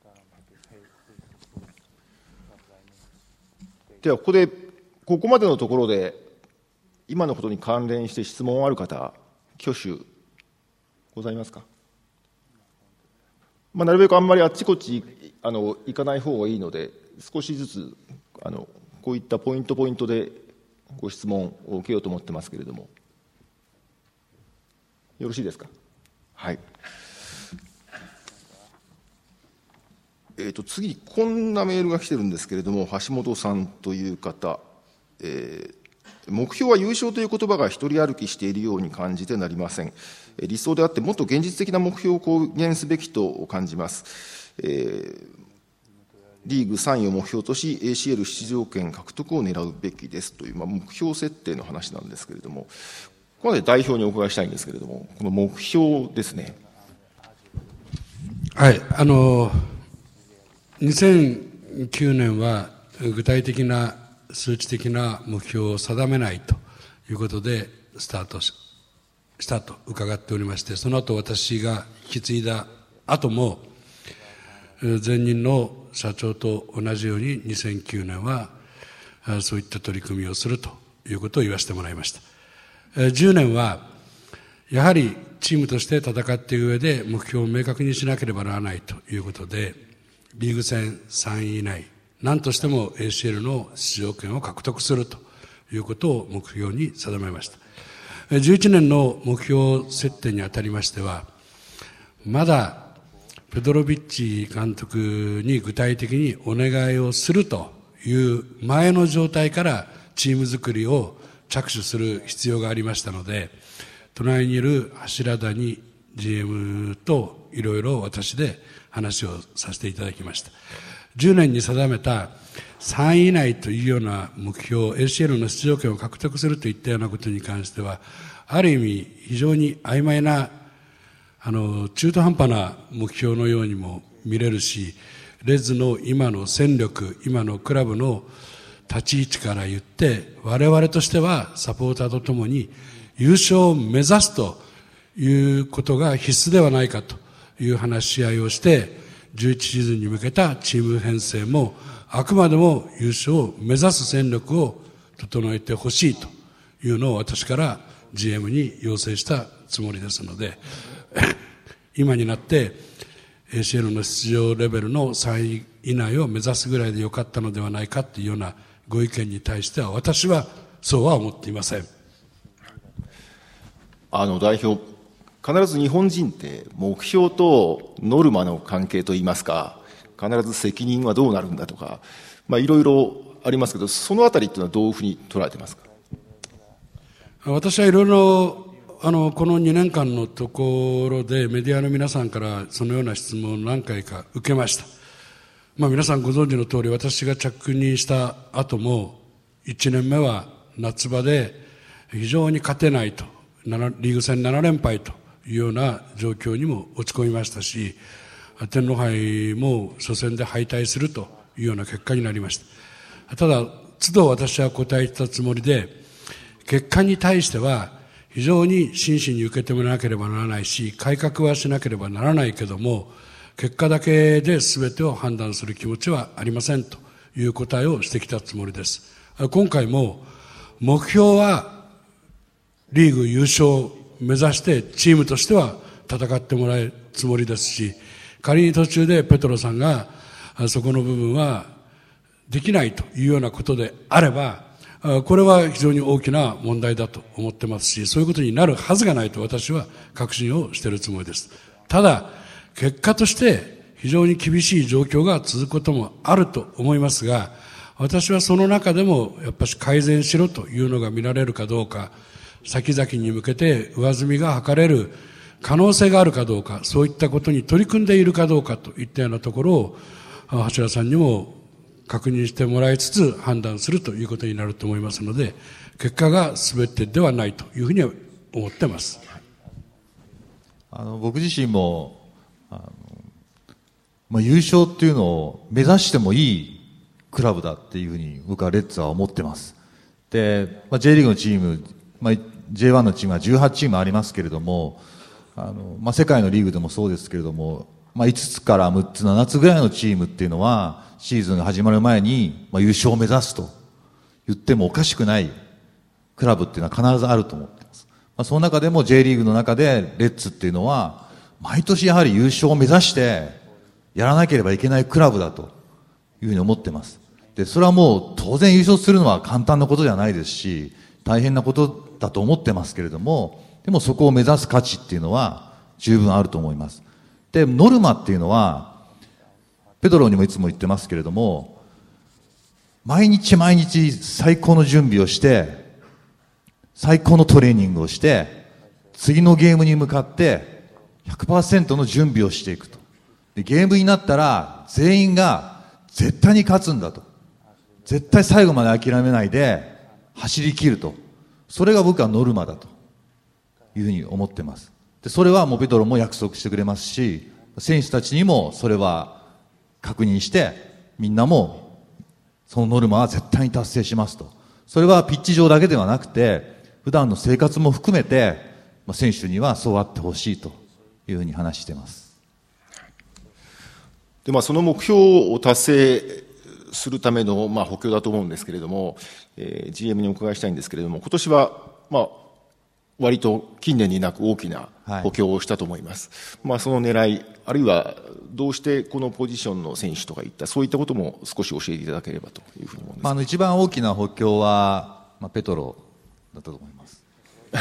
ではここでここまでのところで今のことに関連して質問ある方、挙手ございますか。まあ、なるべくあんまりあっちこっちあの行かない方がいいので、少しずつあのこういったポイントポイントでご質問を受けようと思ってますけれども、よろしいですか。はい。えー、と次にこんなメールが来てるんですけれども、橋本さんという方、えー、目標は優勝という言葉が一人歩きしているように感じてなりません。理想であってもっと現実的な目標を公言すべきと感じます。えー、リーグさんいを目標とし エーシーエル 出場権獲得を狙うべきですという、まあ、目標設定の話なんですけれども、ここまで代表にお伺いしたいんですけれども、この目標ですね。 はい、あのにせんきゅうねんは具体的な数値的な目標を定めないということでスタートしたと伺っておりまして、その後私が引き継いだ後も前任の社長と同じようににせんきゅうねんはそういった取り組みをするということを言わせてもらいました。じゅうねんはやはりチームとして戦っていく上で目標を明確にしなければならないということで、リーグ戦さんい以内、何としても エーシーエル の出場権を獲得するということを目標に定めました。じゅういちねんの目標設定にあたりましては、まだペドロビッチ監督に具体的にお願いをするという前の状態からチーム作りを着手する必要がありましたので、隣にいる柱谷 ジーエム といろいろ私で話をさせていただきました。じゅうねんに定めたさんい以内というような目標、エーシーエル の出場権を獲得するといったようなことに関しては、ある意味非常に曖昧な、あの、中途半端な目標のようにも見れるし、レッズの今の戦力、今のクラブの立ち位置から言って、我々としてはサポーターとともに優勝を目指すということが必須ではないかという話し合いをして、じゅういちシーズンに向けたチーム編成もあくまでも優勝を目指す戦力を整えてほしいというのを私から ジーエム に要請したつもりですので、今になって エーシーエル の出場レベルのさんい以内を目指すぐらいでよかったのではないかというようなご意見に対しては、私はそうは思っていません。 あの代表、必ず日本人って目標とノルマの関係といいますか、必ず責任はどうなるんだとか、まあ、いろいろありますけど、そのあたりっていうのはどういうふうに捉えてますか。 私はいろいろあのこのにねんかんのところでメディアの皆さんからそのような質問を何回か受けました。まあ、皆さんご存知の通り、私が着任した後もいちねんめは夏場で非常に勝てないと、リーグ戦ななれんぱいというような状況にも落ち込みましたし、天皇杯も初戦で敗退するというような結果になりました。ただ都度私は答えたつもりで、結果に対しては非常に真摯に受け止めなければならないし、改革はしなければならないけども、結果だけで全てを判断する気持ちはありませんという答えをしてきたつもりです。今回も目標はリーグ優勝を目指してチームとしては戦ってもらえるつもりですし、仮に途中でペトロさんがそこの部分はできないというようなことであれば、これは非常に大きな問題だと思ってますし、そういうことになるはずがないと私は確信をしているつもりです。ただ結果として非常に厳しい状況が続くこともあると思いますが、私はその中でもやっぱり改善しろというのが見られるかどうか、先々に向けて上積みが図れる可能性があるかどうか、そういったことに取り組んでいるかどうかといったようなところを橋田さんにも確認してもらいつつ判断するということになると思いますので、結果が全てではないというふうには思っています。 あの僕自身もあの、まあ、優勝っていうのを目指してもいいクラブだっていうふうに僕はレッズは思ってます。で、まあ、J リーグのチーム、まあ、 ジェイワン のチームはじゅうはちチームありますけれども、あの、まあ、世界のリーグでもそうですけれども、まあ、いつつからむっつ、ななつぐらいのチームっていうのは、シーズンが始まる前に、まあ、優勝を目指すと言ってもおかしくないクラブっていうのは必ずあると思っています。まあ、その中でも J リーグの中でレッツっていうのは、毎年やはり優勝を目指してやらなければいけないクラブだというふうに思ってます。で、それはもう当然優勝するのは簡単なことじゃないですし、大変なことだと思ってますけれども、でもそこを目指す価値っていうのは十分あると思います。で、ノルマっていうのは、ペドロにもいつも言ってますけれども、毎日毎日最高の準備をして、最高のトレーニングをして、次のゲームに向かって ひゃくパーセント の準備をしていくと。で、ゲームになったら全員が絶対に勝つんだと。絶対最後まで諦めないで走り切ると。それが僕はノルマだというふうに思ってます。で、それはもうペドロも約束してくれますし、選手たちにもそれは確認して、みんなもそのノルマは絶対に達成しますと。それはピッチ上だけではなくて、普段の生活も含めて、選手にはそうあってほしいというふうに話しています。 で、まあ、その目標を達成するための、まあ、補強だと思うんですけれども、えー、ジーエム にお伺いしたいんですけれども、今年は、まあ、割と近年になく大きな補強をしたと思います。はい、まあ、その狙い、あるいはどうしてこのポジションの選手とかいった、そういったことも少し教えていただければというふうに思うんです。 まあ、あの一番大きな補強は、まあ、ペトロだったと思います。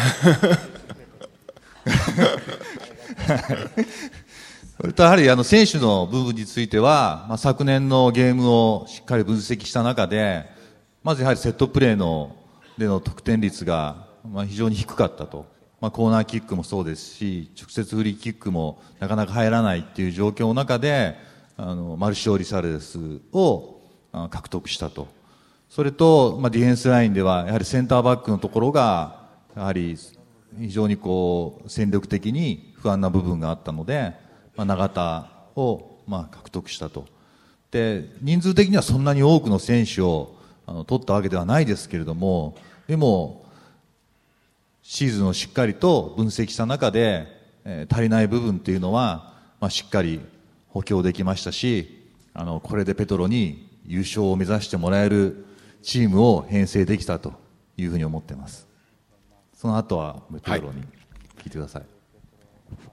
それとやはりあの選手の部分については、まあ、昨年のゲームをしっかり分析した中で、まずやはりセットプレーのでの得点率がまあ非常に低かったと。まあ、コーナーキックもそうですし、直接フリーキックもなかなか入らないっていう状況の中で、あのマルシオ・リサレスを獲得したと。それと、まあ、ディフェンスラインではやはりセンターバックのところがやはり非常にこう戦力的に不安な部分があったので、まあ、永田をまあ獲得したと。で、人数的にはそんなに多くの選手をあの取ったわけではないですけれども、でもシーズンをしっかりと分析した中で、えー、足りない部分っていうのは、まあ、しっかり補強できましたし、あのこれでペトロに優勝を目指してもらえるチームを編成できたというふうに思っています。その後はペトロに聞いてください。はい、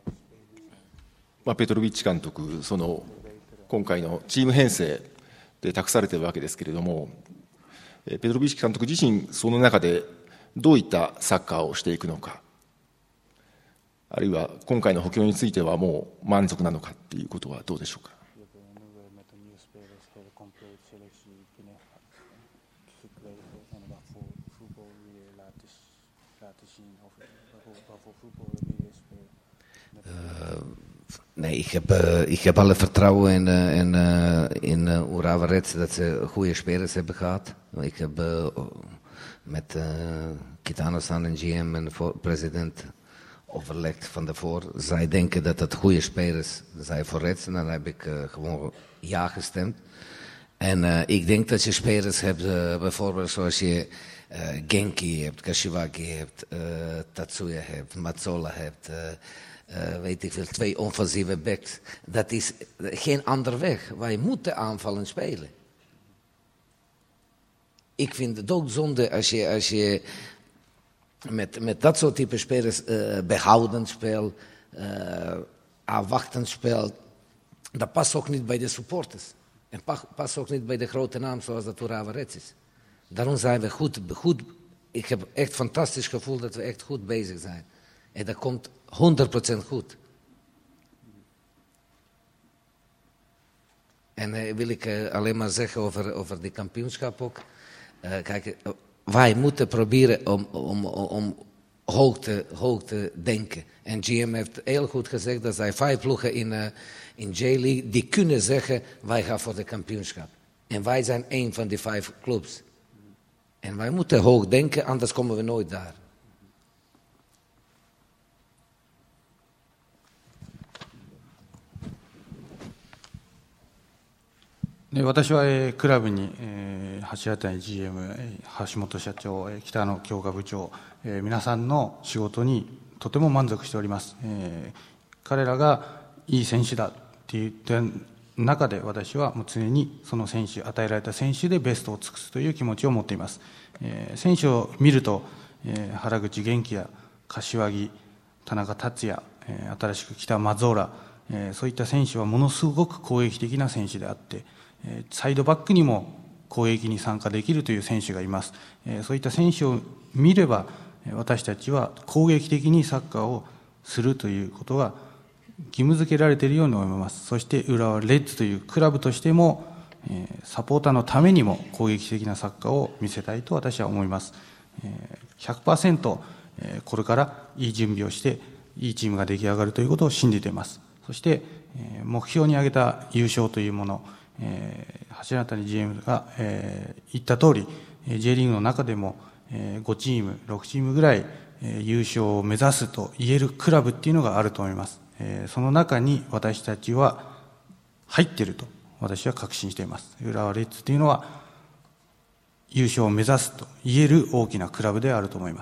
まあ、ペトロビッチ監督、その今回のチーム編成で託されているわけですけれども、ペトロビッチ監督自身、その中でどういったサッカーをしていくのか、あるいは今回の補強についてはもう満足なのかっていうことはどうでしょうか。 Nee, ik heb, uh, ik heb alle vertrouwen in, uh, in, uh, in uh, Urawa Reds dat ze goede spelers hebben gehad. Ik heb uh, met uh, Kitano-san en G M en de president overlegd van tevoren. Zij denken dat het goede spelers zijn voor Reds en dan heb ik uh, gewoon ja gestemd. En uh, ik denk dat je spelers hebt, uh, bijvoorbeeld zoals je uh, Genki hebt, Kashiwagi hebt, uh, Tatsuya hebt, Matsola hebt... Uh, Uh, weet ik veel, twee offensieve backs. Dat is geen andere weg. Wij moeten aanvallen spelen. Ik vind het ook zonde als je, als je met, met dat soort type spelers uh, behoudend speelt, uh, afwachtend speelt. Dat past ook niet bij de supporters. En past ook niet bij de grote naam zoals dat Urawa Reds is. Daarom zijn we goed, goed. Ik heb echt een fantastisch gevoel dat we echt goed bezig zijn. En dat komt honderd procent goed. En uh, wil ik uh, alleen maar zeggen over, over die kampioenschap ook. Uh, kijk, uh, wij moeten proberen om, om, om hoog, te, hoog te denken. En G M heeft heel goed gezegd dat zij vijf ploegen in, uh, in J-League die kunnen zeggen wij gaan voor de kampioenschap. En wij zijn één van die vijf clubs. En wij moeten hoog denken, anders komen we nooit daar. で私は、えー、クラブに、えー、橋渡 ジーエム、えー、橋本社長、えー、北野強化部長、えー、皆さんの仕事にとても満足しております。えー、彼らがいい選手だっていう点中で、私はもう常にその選手、与えられた選手でベストを尽くすという気持ちを持っています。えー、選手を見ると、えー、原口元気や柏木、田中達也、えー、新しく来た松浦、えー、そういった選手はものすごく攻撃的な選手であって、えー、サイドバックにも攻撃に参加できるという選手がいます。えー、そういった選手を見れば、私たちは攻撃的にサッカーをするということが義務付けられているように思います。そして浦和レッズというクラブとしても、えー、サポーターのためにも攻撃的なサッカーを見せたいと私は思います。えー、ひゃくパーセント、えー、これからいい準備をしていいチームが出来上がるということを信じています。そして、えー、目標に挙げた優勝というもの、えー、橋渡 ジーエム が、えー、言った通り J リーグの中でも、えー、ごチームろくチームぐらい、えー、優勝を目指すと言えるクラブっていうのがあると思います。えー、その中に私たちは入っていると私は確信しています。浦和レッズというのは優勝を目指すと言える大きなクラブであると思います。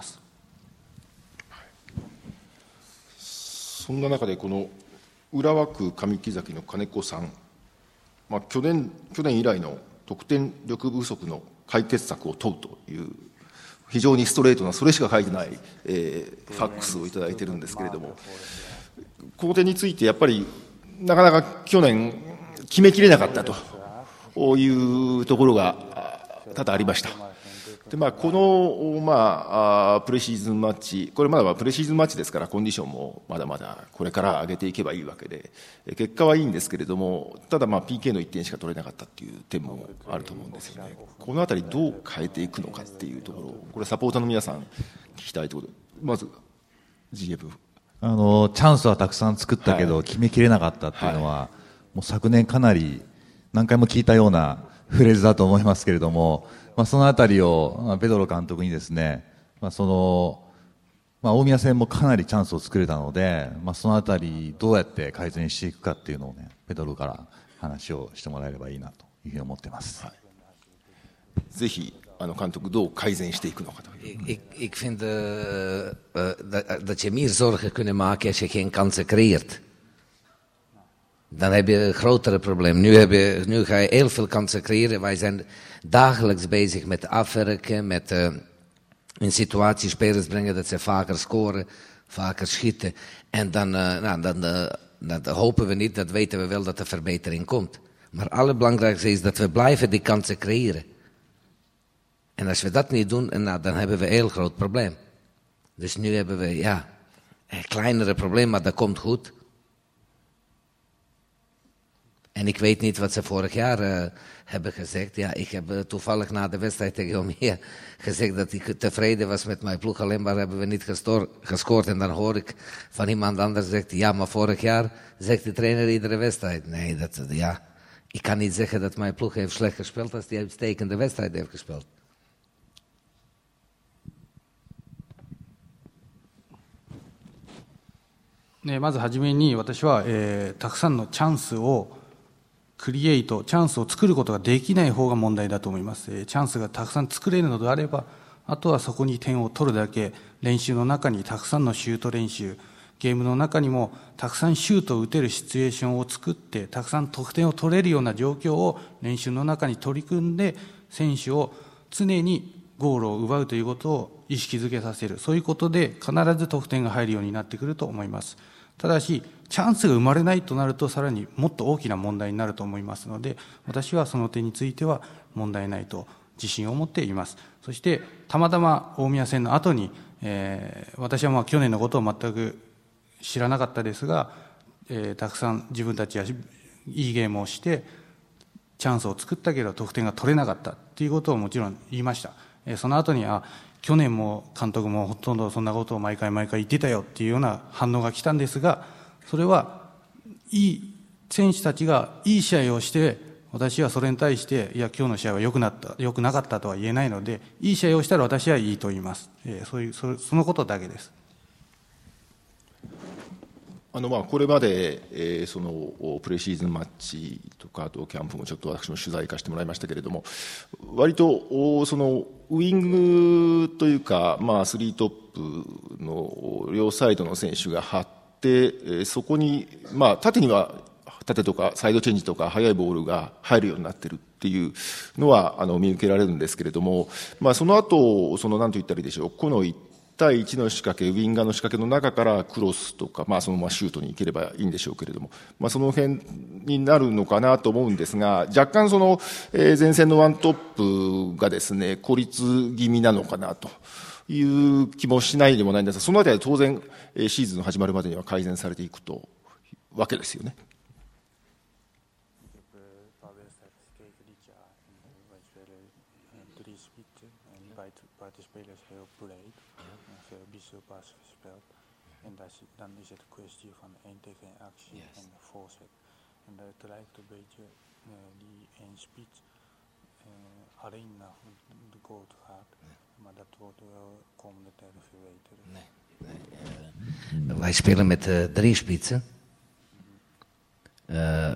そんな中でこの浦和区上木崎の金子さん、まあ、去年去年以来の得点力不足の解決策を問うという非常にストレートな、それしか書いてない、えー、ファックスをいただいているんですけれども、この点についてやっぱりなかなか去年決めきれなかったというところが多々ありました。で、まあ、この、まあ、プレシーズンマッチ、これまだプレシーズンマッチですからコンディションもまだまだこれから上げていけばいいわけで、結果はいいんですけれども、ただまあ ピーケー のいってんしか取れなかったっていう点もあると思うんですよね。このあたりどう変えていくのかっていうところ、これサポーターの皆さん聞きたいところ、まず ジーエム。 あのチャンスはたくさん作ったけど、はい、決めきれなかったっていうのは、はい、もう昨年かなり何回も聞いたようなフレーズだと思いますけれども、まあ、そのあたりを、まあ、ペドロ監督にですね、まあ、その、まあ、大宮戦もかなりチャンスを作れたので、まあ、そのあたりどうやって改善していくかっていうのをね、ペドロから話をしてもらえればいいなというふうに思っています。はい、 ぜひあの監督どう改善していくのかと。 Ik, ik vind uh, uh, dat, dat je meer zorgen kunnen maken als je geen kansen creëert. Dan heb je een grotere probleem. Nu, heb je, nu ga je heel veel kansen creëren. Wij zijn dagelijks bezig met afwerken, met uh, in situaties spelers brengen dat ze vaker scoren, vaker schieten. En dan, uh, nou, dan, uh, dan hopen we niet, dat weten we wel dat er verbetering komt. Maar het allerbelangrijkste is dat we blijven die kansen creëren. En als we dat niet doen, nou, dan hebben we een heel groot probleem. Dus nu hebben we ja, een kleinere probleem, maar dat komt goed. En ik weet niet wat ze vorig jaar uh, hebben gezegd. Ja, ik heb uh, toevallig na de wedstrijd tegen Omea gezegd dat ik tevreden was met mijn ploeg. Alleen maar hebben we niet gestoor, gescoord. En dan hoor ik van iemand anders zegt, ja, maar vorig jaar zegt de trainer iedere wedstrijd. Nee, dat, ja, ik kan niet zeggen dat mijn ploeg heeft slecht gespeeld als die uitstekende wedstrijd heeft gespeeld. ね、まずはじめに私は、えー、たくさんのチャンスをクリエイト、チャンスを作ることができない方が問題だと思います。えー、チャンスがたくさん作れるのであれば、あとはそこに点を取るだけ、練習の中にたくさんのシュート練習、ゲームの中にもたくさんシュートを打てるシチュエーションを作って、たくさん得点を取れるような状況を練習の中に取り組んで、選手を常にゴールを奪うということを意識づけさせる。そういうことで必ず得点が入るようになってくると思います。ただし、チャンスが生まれないとなると、さらにもっと大きな問題になると思いますので、私はその点については問題ないと自信を持っています。そして、たまたま大宮戦の後に、えー、私はまあ去年のことを全く知らなかったですが、えー、たくさん自分たちはいいゲームをして、チャンスを作ったけど得点が取れなかったということをもちろん言いました。えー、その後に、あ、去年も監督もほとんどそんなことを毎回毎回言ってたよっていうような反応が来たんですが、それはいい選手たちがいい試合をして、私はそれに対していや今日の試合は良くなった良くなかったとは言えないので、いい試合をしたら私はいいと言います。えー、そういう そ, そのことだけです。 あのまあこれまで、えー、そのプレシーズンマッチとかあとキャンプもちょっと私も取材化してもらいましたけれども、割とそのウイングというか、まあ、スリートップの両サイドの選手が張って、そこに、まあ、縦には縦とかサイドチェンジとか速いボールが入るようになっているっていうのはあの見受けられるんですけれども、まあ、その後その何と言ったらいいでしょう、このいち対いちの仕掛け、ウィンガーの仕掛けの中からクロスとか、まあ、そのままシュートに行ければいいんでしょうけれども、まあ、その辺になるのかなと思うんですが、若干その、えー、前線のワントップがですね、孤立気味なのかなという気もしないでもないんですが、そのあたりは当然、シーズン始まるまでには改善されていくとわけですよね。 En dan is het kwestie van één tegen één actie yes. en voorzet. En het lijkt een beetje uh, die één spits uh, alleen naar de goal gaat. Nee. Maar dat wordt de komende tijden verbeteren. Nee. nee uh, wij spelen met uh, drie spitsen. Uh,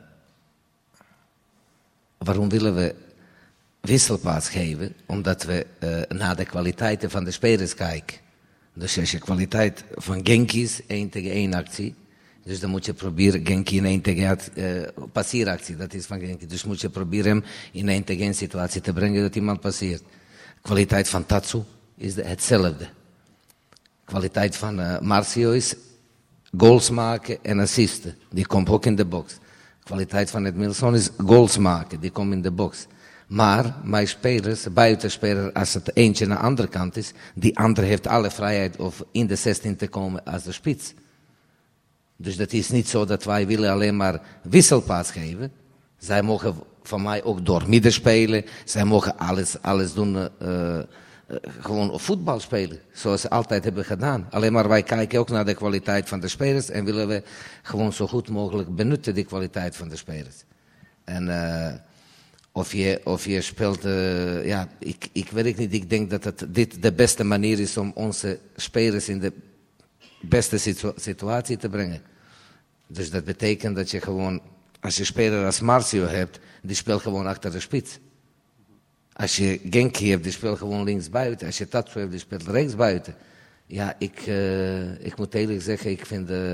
waarom willen we wisselplaats geven? Omdat we uh, naar de kwaliteiten van de spelers kijken. Dus als je kwaliteit van Genki is, één tegen één actie. Dus dan moet je proberen Genki in één tegen één uh, passieractie, dat is van Genki. Dus moet je proberen hem in één tegen één situatie te brengen dat iemand passeert. Kwaliteit van Tatsu is de, hetzelfde. Kwaliteit van uh, Marcio is goals maken en assisten. Die komt ook in de box. Kwaliteit van Edmilson is goals maken, die komt in de box. Maar mijn spelers, buitenspeler, als het eentje naar de andere kant is, die andere heeft alle vrijheid om in de zestien te komen als de spits. Dus dat is niet zo dat wij willen alleen maar wisselplaats geven. Zij mogen van mij ook door midden spelen. Zij mogen alles, alles doen, uh, uh, gewoon voetbal spelen, zoals ze altijd hebben gedaan. Alleen maar wij kijken ook naar de kwaliteit van de spelers en willen we gewoon zo goed mogelijk benutten die kwaliteit van de spelers. En... Uh, Of je, of je speelt, uh, ja, ik, ik weet niet, ik denk dat het, dit de beste manier is om onze spelers in de beste situa- situatie te brengen. Dus dat betekent dat je gewoon, als je speler als Marcio hebt, die speelt gewoon achter de spits. Als je Genki hebt, die speelt gewoon linksbuiten. Als je Tatsu hebt, die speelt rechtsbuiten. Ja, ik, uh, ik moet eerlijk zeggen, ik vind, uh,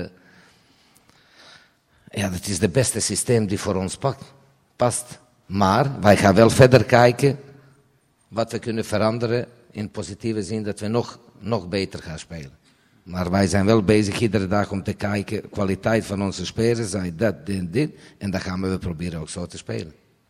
ja, dat is de beste systeem die voor ons pakt, past. Maar wij gaan wel verder kijken wat we kunnen veranderen in positieve zin dat we nog, nog beter gaan spelen. Maar wij zijn wel bezig iedere dag om te kijken, kwaliteit van onze spelers, zij dat, dit, dit. En dan gaan we proberen ook zo te spelen.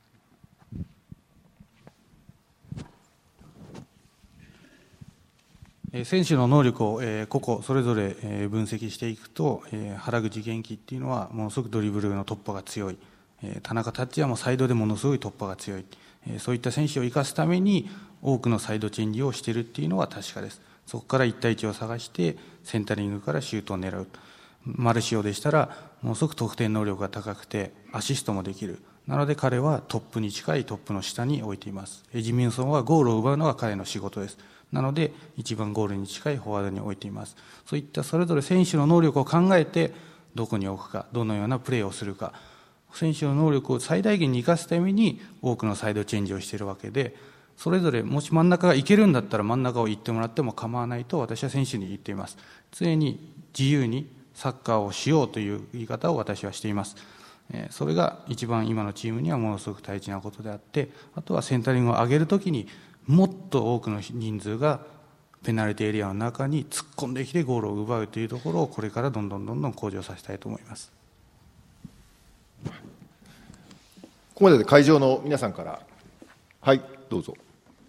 選手の能力を個々それぞれ分析していくと、原口元気っていうのはものすごくドリブルの突破が強い。田中達也もサイドでものすごい突破が強い。そういった選手を生かすために多くのサイドチェンジをしているっていうのは確かです。そこからいち対いちを探してセンタリングからシュートを狙う。マルシオでしたらものすごく得点能力が高くてアシストもできる。なので彼はトップに近いトップの下に置いています。エジミンソンはゴールを奪うのが彼の仕事です。なので一番ゴールに近いフォワードに置いています。そういったそれぞれ選手の能力を考えてどこに置くか、どのようなプレーをするか、選手の能力を最大限に生かすために多くのサイドチェンジをしているわけで、それぞれもし真ん中がいけるんだったら真ん中を行ってもらっても構わないと私は選手に言っています。常に自由にサッカーをしようという言い方を私はしています。それが一番今のチームにはものすごく大事なことであって、あとはセンタリングを上げるときにもっと多くの人数がペナルティエリアの中に突っ込んできてゴールを奪うというところをこれからどんどんどんどん向上させたいと思います。 ここまでで会場の皆さんから、はい、どうぞ。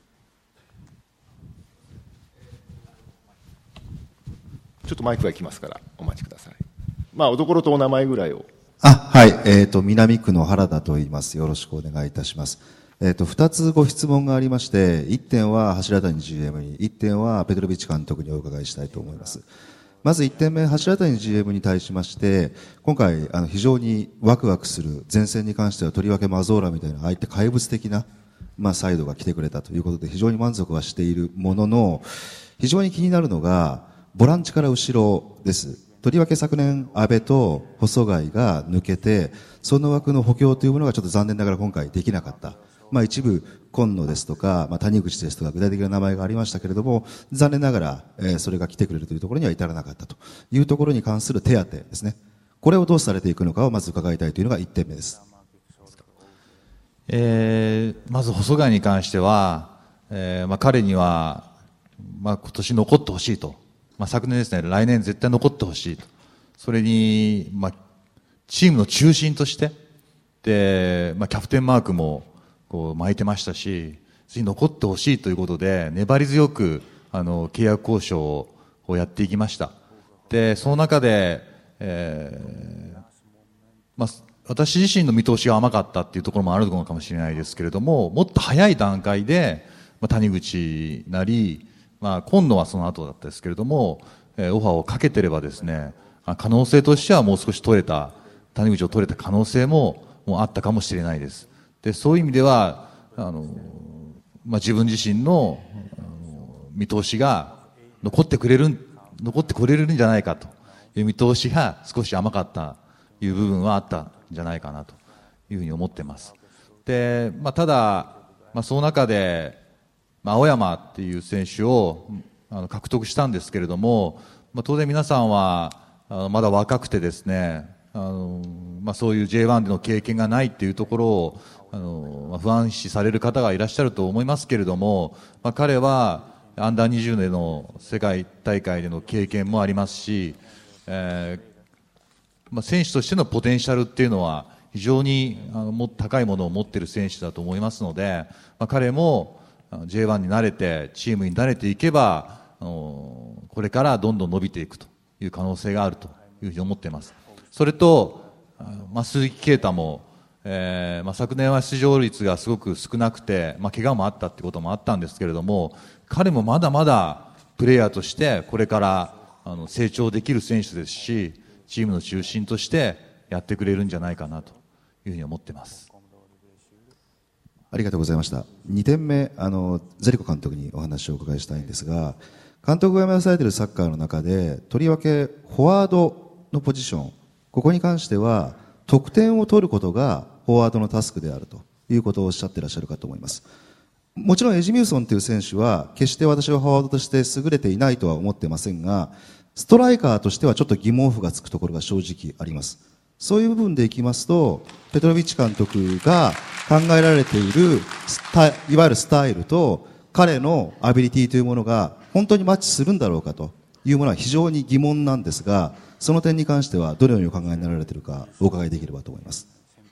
ちょっとマイクが来ますからお待ちください。まあおところとお名前ぐらいを。 あ、はい、えっと南区の原田と言います。よろしくお願いいたします。えっと二つご質問がありまして、一点は柱谷 ジーエム に、一点はペトロビッチ監督にお伺いしたいと思います。まず一点目、柱谷 ジーエム に対しまして、今回あの非常にワクワクする前線に関してはとりわけマゾーラみたいなああいった怪物的なまあサイドが来てくれたということで非常に満足はしているものの、非常に気になるのがボランチから後ろです。 とりわけ昨年、安倍と細貝が抜けて、その枠の補強というものがちょっと残念ながら今回できなかった。まあ一部、今野ですとか、まあ谷口ですとか、具体的な名前がありましたけれども、残念ながら、えー、それが来てくれるというところには至らなかったというところに関する手当ですね。これをどうされていくのかをまず伺いたいというのがいってんめです。 えー、まず細貝に関しては、えーまあ、彼には、まあ、今年残ってほしいと、まあ、昨年ですね、来年絶対残ってほしいと、それに、まあ、チームの中心としてで、まあ、キャプテンマークもこう巻いてましたし、次残ってほしいということで粘り強くあの契約交渉をやっていきました。でその中で、えーまあ私自身の見通しが甘かったっていうところもあるのかもしれないですけれども、もっと早い段階で、まあ、谷口なり、まあ、今野はその後だったですけれども、えー、オファーをかけてればですね、可能性としてはもう少し取れた、谷口を取れた可能性ももうあったかもしれないです。でそういう意味では、あの、まあ、自分自身の、あの見通しが残ってくれる、残ってくれるんじゃないかという見通しが少し甘かったという部分はあったんじゃないかなというふうに思っています。で、まあ、ただ、まあ、その中で、まあ、青山っていう選手をあの獲得したんですけれども、まあ、当然皆さんはあのまだ若くてですね、あの、まあ、そういう ジェイワン での経験がないっていうところをあの、まあ、不安視される方がいらっしゃると思いますけれども、まあ、彼はアンダーにじゅうでの世界大会での経験もありますし、えーまあ、選手としてのポテンシャルっていうのは非常にあのも高いものを持っている選手だと思いますので、まあ、彼も ジェイワン に慣れてチームに慣れていけば、あのこれからどんどん伸びていくという可能性があるというふうに思っています。それと、まあ、鈴木啓太も、えーまあ、昨年は出場率がすごく少なくて、まあ、怪我もあったってこともあったんですけれども、彼もまだまだプレーヤーとしてこれからあの成長できる選手ですし、チームの中心としてやってくれるんじゃないかなというふうに思っています。 ありがとうございました。にてんめ、あのゼリコ監督にお話をお伺いしたいんですが、監督が目指されているサッカーの中で、とりわけフォワードのポジション、ここに関しては得点を取ることがフォワードのタスクであるということをおっしゃっていらっしゃるかと思います。もちろんエジミューソンという選手は決して私はフォワードとして優れていないとは思っていませんが、ストライカーとしてはちょっと疑問符がつくところが正直あります。そういう部分でいきますと、ペトロビッチ監督が考えられているスタ、いわゆるスタイルと彼のアビリティというものが本当にマッチするんだろうかというものは非常に疑問なんですが、その点に関してはどのようにお考えになられているかお伺いできればと思います。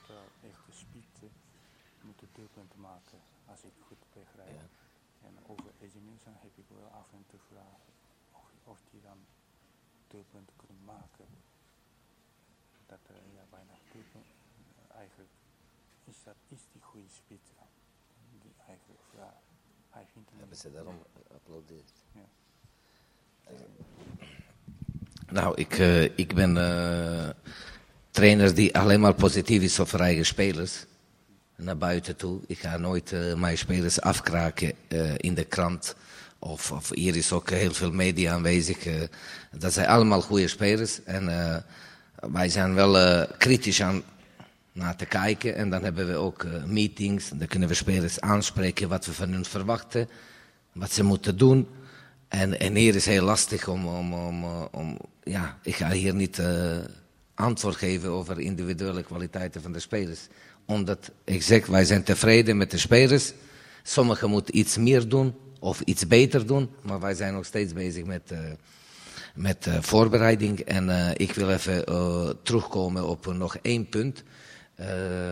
Nou, ik, uh, ik ben uh, trainer die alleen maar positief is over eigen spelers. Naar buiten toe. Ik ga nooit uh, mijn spelers afkraken uh, in de krant. Of, of hier is ook heel veel media aanwezig. Uh, dat zijn allemaal goede spelers. En uh, wij zijn wel uh, kritisch aan naar te kijken. En dan hebben we ook uh, meetings. Dan kunnen we spelers aanspreken wat we van hun verwachten. Wat ze moeten doen. En, en hier is heel lastig om, om, om, om ja, ik ga hier niet uh, antwoord geven over individuele kwaliteiten van de spelers. Omdat, ik zeg, wij zijn tevreden met de spelers. Sommigen moeten iets meer doen of iets beter doen. Maar wij zijn nog steeds bezig met, uh, met uh, voorbereiding. En uh, ik wil even uh, terugkomen op nog één punt. Uh,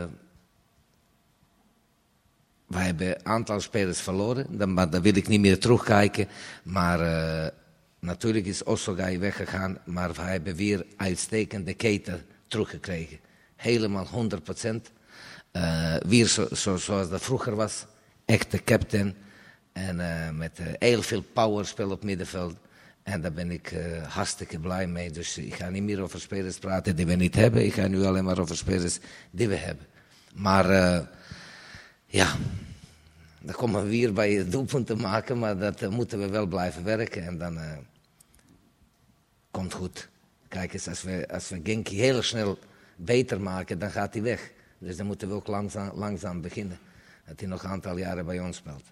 Wij hebben een aantal spelers verloren, dan, maar daar wil ik niet meer terugkijken. Maar uh, natuurlijk is Osogai weggegaan, maar wij hebben weer uitstekende keten teruggekregen. Helemaal honderd procent. Uh, weer zo, zo, zoals dat vroeger was. Echte captain. En uh, met uh, heel veel powerspel op middenveld. En daar ben ik uh, hartstikke blij mee. Dus ik ga niet meer over spelers praten die we niet hebben. Ik ga nu alleen maar over spelers die we hebben. Maar... Uh, Ja, dan komen we weer bij het doelpunt te maken, maar dat uh, moeten we wel blijven werken en dan uh, komt goed. kijk eens, als we, als we Genki heel snel beter maken, dan gaat hij weg. Dus dan moeten we ook langzaam, langzaam beginnen. Dat hij nog een aantal jaren bij ons speelt.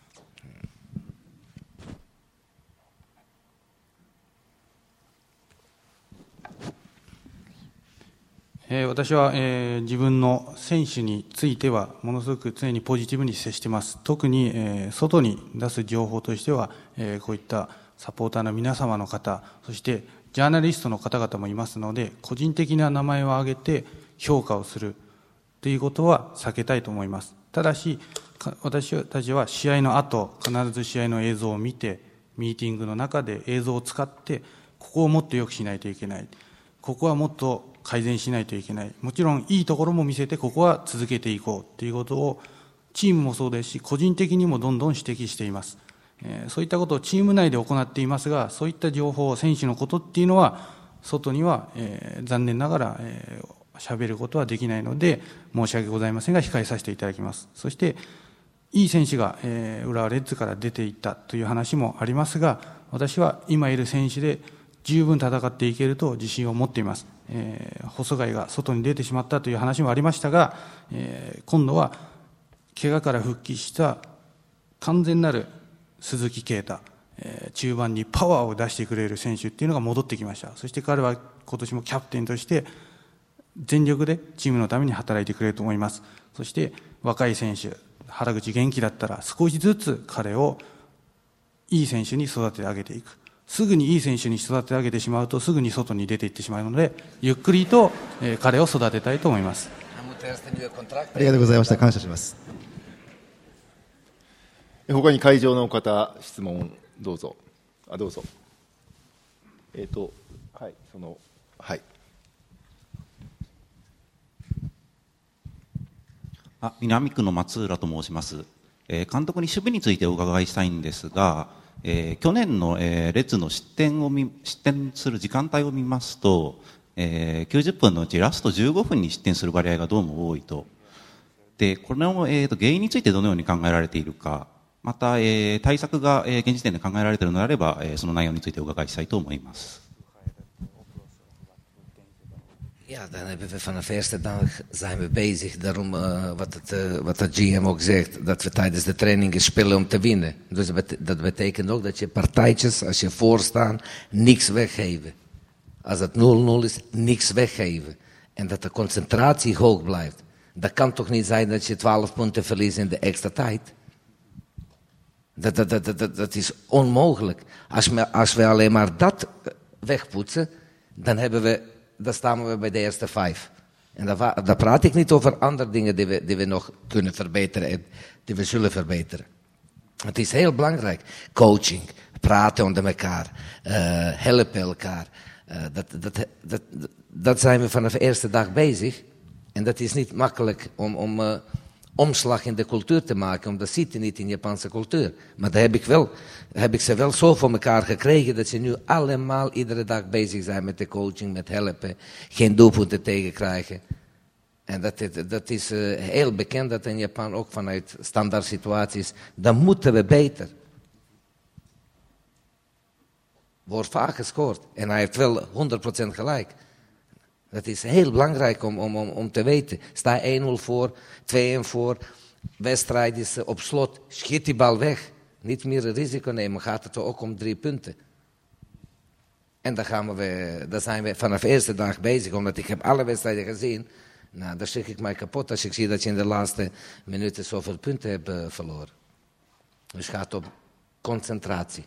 えー、私は、えー、自分の選手についてはものすごく常にポジティブに接しています。特に、えー、外に出す情報としては、えー、こういったサポーターの皆様の方、そしてジャーナリストの方々もいますので、個人的な名前を挙げて評価をするということは避けたいと思います。ただし、私たちは試合の後、必ず試合の映像を見て、ミーティングの中で映像を使って、ここをもっと良くしないといけない。ここはもっと改善しないといけない。もちろんいいところも見せて、ここは続けていこうということを、チームもそうですし、個人的にもどんどん指摘しています。えー、そういったことをチーム内で行っていますが、そういった情報、選手のことっていうのは、外には、えー、残念ながら、えー、喋ることはできないので、申し訳ございませんが、控えさせていただきます。そして、いい選手が、えー、浦和レッズから出ていったという話もありますが、私は今いる選手で十分戦っていけると自信を持っています。えー、細貝が外に出てしまったという話もありましたが、えー、今度は怪我から復帰した完全なる鈴木啓太、えー、中盤にパワーを出してくれる選手っていうのが戻ってきました。そして彼は今年もキャプテンとして全力でチームのために働いてくれると思います。そして若い選手、原口元気だったら少しずつ彼をいい選手に育ててあげていく。すぐにいい選手に育ててあげてしまうとすぐに外に出ていってしまうので、ゆっくりと、えー、彼を育てたいと思います。 ありがとうございました。感謝します。他に会場の方、質問どうぞ。あ、どうぞ。えっ、ー、と、はい、その、はい。 あ、南区の松浦と申します。えー、監督に守備についてお伺いしたいんですが、えー、去年の、えー、レッズの失点を見失点する時間帯を見ますと、えー、きゅうじゅっぷんのうちラストじゅうごふんに失点する割合がどうも多いと。で、この、えー、と原因についてどのように考えられているか、また、えー、対策が、えー、現時点で考えられているのであれば、えー、その内容についてお伺いしたいと思います。 Ja, dan hebben we vanaf de eerste dag zijn we bezig. Daarom uh, wat, het, uh, wat de G M ook zegt, dat we tijdens de trainingen spelen om te winnen. Dus dat betekent ook dat je partijtjes, als je voorstaan, niks weggeven. Als het nul nul is, niks weggeven. En dat de concentratie hoog blijft. Dat kan toch niet zijn dat je twaalf punten verliest in de extra tijd? Dat, dat, dat, dat, dat is onmogelijk. Als we, als we alleen maar dat wegpoetsen, dan hebben we... Dan staan we bij de eerste vijf. En daar, daar praat ik niet over andere dingen die we, die we nog kunnen verbeteren en die we zullen verbeteren. Het is heel belangrijk. Coaching, praten onder elkaar, uh, helpen elkaar. Uh, dat, dat, dat, dat zijn we vanaf de eerste dag bezig. En dat is niet makkelijk om, om uh, omslag in de cultuur te maken, want dat zit niet in de Japanse cultuur. Maar daar heb ik, wel, heb ik ze wel zo voor elkaar gekregen dat ze nu allemaal iedere dag bezig zijn met de coaching, met helpen, geen doelpunten tegenkrijgen. En dat, dat is uh, heel bekend dat in Japan ook vanuit standaard situaties, dan moeten we beter. Wordt vaak gescoord en hij heeft wel honderd procent gelijk. Dat is heel belangrijk om, om, om, om te weten. Sta één nul voor, twee een voor. Wedstrijd is op slot. Schiet die bal weg. Niet meer een risico nemen. Gaat het ook om drie punten. En daar, gaan we, daar zijn we vanaf de eerste dag bezig. Omdat ik heb alle wedstrijden gezien. Nou, daar schrik ik mij kapot als ik zie dat je in de laatste minuten zoveel punten hebt uh, verloren. Dus het gaat om concentratie.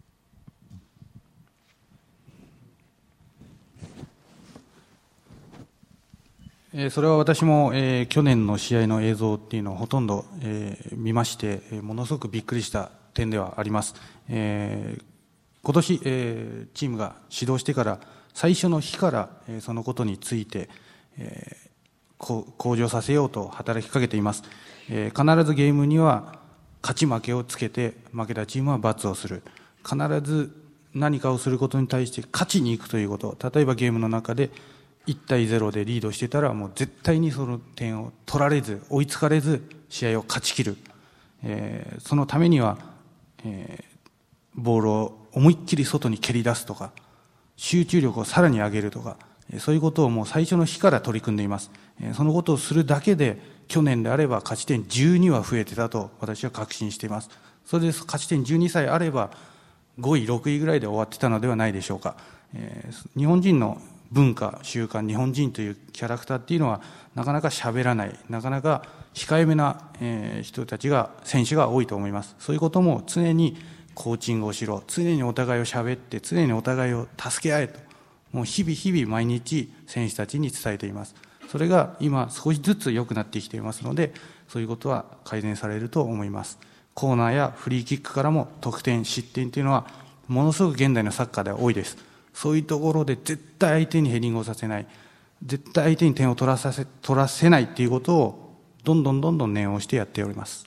それは私も、えー、去年の試合の映像っていうのをほとんど、えー、見まして、ものすごくびっくりした点ではあります。えー、今年、えー、チームが始動してから最初の日から、えー、そのことについて、えー、向上させようと働きかけています。えー、必ずゲームには勝ち負けをつけて、負けたチームは罰をする。必ず何かをすることに対して勝ちに行くということ。例えばゲームの中でいちたいゼロでリードしてたらもう絶対にその点を取られず追いつかれず試合を勝ち切る、えー、そのためには、えー、ボールを思いっきり外に蹴り出すとか集中力をさらに上げるとか、そういうことをもう最初の日から取り組んでいます。そのことをするだけで、去年であれば勝ち点じゅうには増えてたと私は確信しています。それで勝ち点じゅうにさえあれば、ごい、ろくいぐらいで終わってたのではないでしょうか。えー、日本人の文化、習慣、日本人というキャラクターっていうのは、なかなか喋らない、なかなか控えめな、えー、人たちが、選手が多いと思います。そういうことも常にコーチングをしろ、常にお互いを喋って、常にお互いを助け合えと、もう日々日々毎日選手たちに伝えています。それが今少しずつ良くなってきていますので、そういうことは改善されると思います。コーナーやフリーキックからも得点、失点というのはものすごく現代のサッカーでは多いです。そういうところで絶対相手にヘディングをさせない、絶対相手に点を取らさせ、取らせないということをどんどんどんどん念をしてやっております。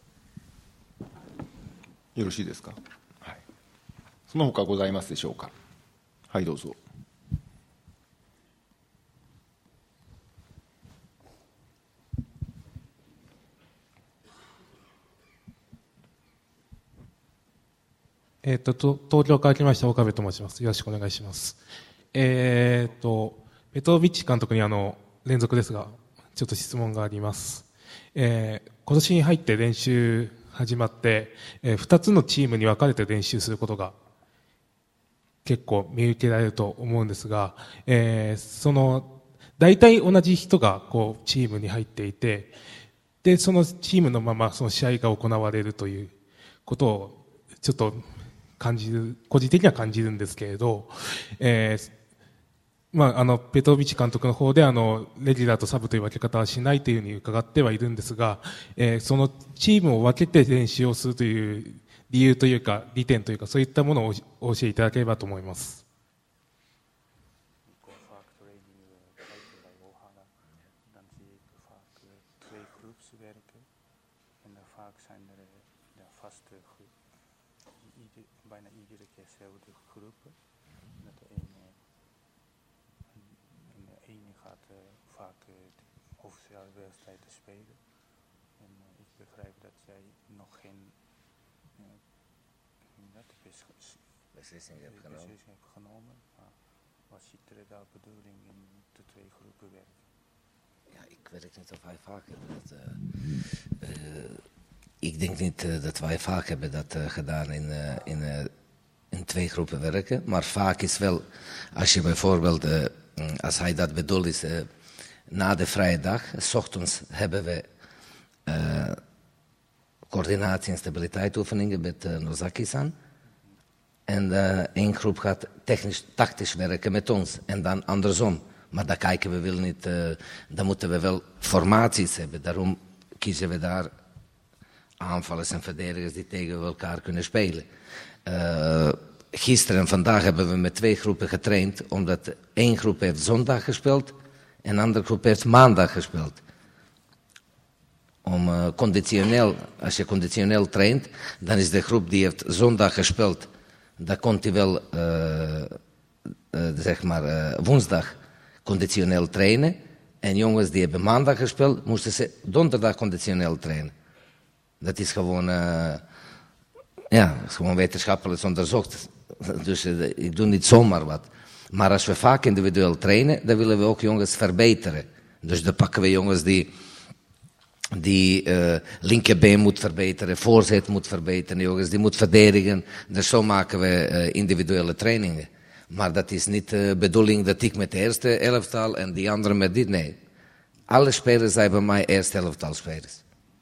よろしいですか。はい、その他ございますでしょうか。はい、どうぞ。 えっと、東京から来ました岡部と申します。よろしくお願いします。えっと、ペトロビッチ監督にあの、連続ですが、ちょっと質問があります。えー、今年に入って練習始まって、えー、ふたつのチームに分かれて練習することが結構見受けられると思うんですが、えー、その、大体同じ人がこう、チームに入っていて、で、そのチームのままその試合が行われるということを、ちょっと、感じる、個人的には感じるんですけれど、えー、まあ、あの、ペトロビッチ監督の方で、あの、レギュラーとサブという分け方はしないというふうに伺ってはいるんですが、えー、そのチームを分けて練習をするという理由というか、利点というか、そういったものをお教えいただければと思います。 bijna iedere keer dezelfde groepen. Dat de ene, en de ene gaat uh, vaak uh, de officiële wedstrijden spelen. En uh, ik begrijp dat jij nog geen uh, dat bes- beslissing hebt genomen. Heb genomen. Maar wat ziet er daar bedoeling in de twee groepen werken? Ja, ik weet niet of wij vaak hebben dat... Uh, uh, Ik denk niet uh, dat wij vaak hebben dat uh, gedaan in, uh, in, uh, in twee groepen werken. Maar vaak is wel, als je bijvoorbeeld, uh, als hij dat bedoelt, is uh, na de vrije dag, 's ochtends hebben we uh, coördinatie- en stabiliteitsoefeningen met uh, Nozaki-san. En uh, één groep gaat technisch, tactisch werken met ons. En dan andersom. Maar daar kijken we wel niet, uh, dan moeten we wel formaties hebben. Daarom kiezen we daar aanvallers en verdedigers die tegen elkaar kunnen spelen. Uh, gisteren en vandaag hebben we met twee groepen getraind, omdat één groep heeft zondag gespeeld en een andere groep heeft maandag gespeeld. Om uh, conditioneel, als je conditioneel traint, dan is de groep die heeft zondag gespeeld, dan kon hij wel uh, uh, zeg maar uh, woensdag conditioneel trainen. En jongens die hebben maandag gespeeld, moesten ze donderdag conditioneel trainen. Dat is gewoon, uh, ja, is gewoon wetenschappelijk onderzocht. Dus uh, ik doe niet zomaar wat. Maar als we vaak individueel trainen, dan willen we ook jongens verbeteren. Dus dan pakken we jongens die, die uh, linkerbeen moet verbeteren, voorzet moet verbeteren, jongens die moet verdedigen. Dus zo maken we uh, individuele trainingen. Maar dat is niet de uh, bedoeling dat ik met de eerste elftal en die andere met dit, nee. Alle spelers zijn bij mij eerste elftal spelers.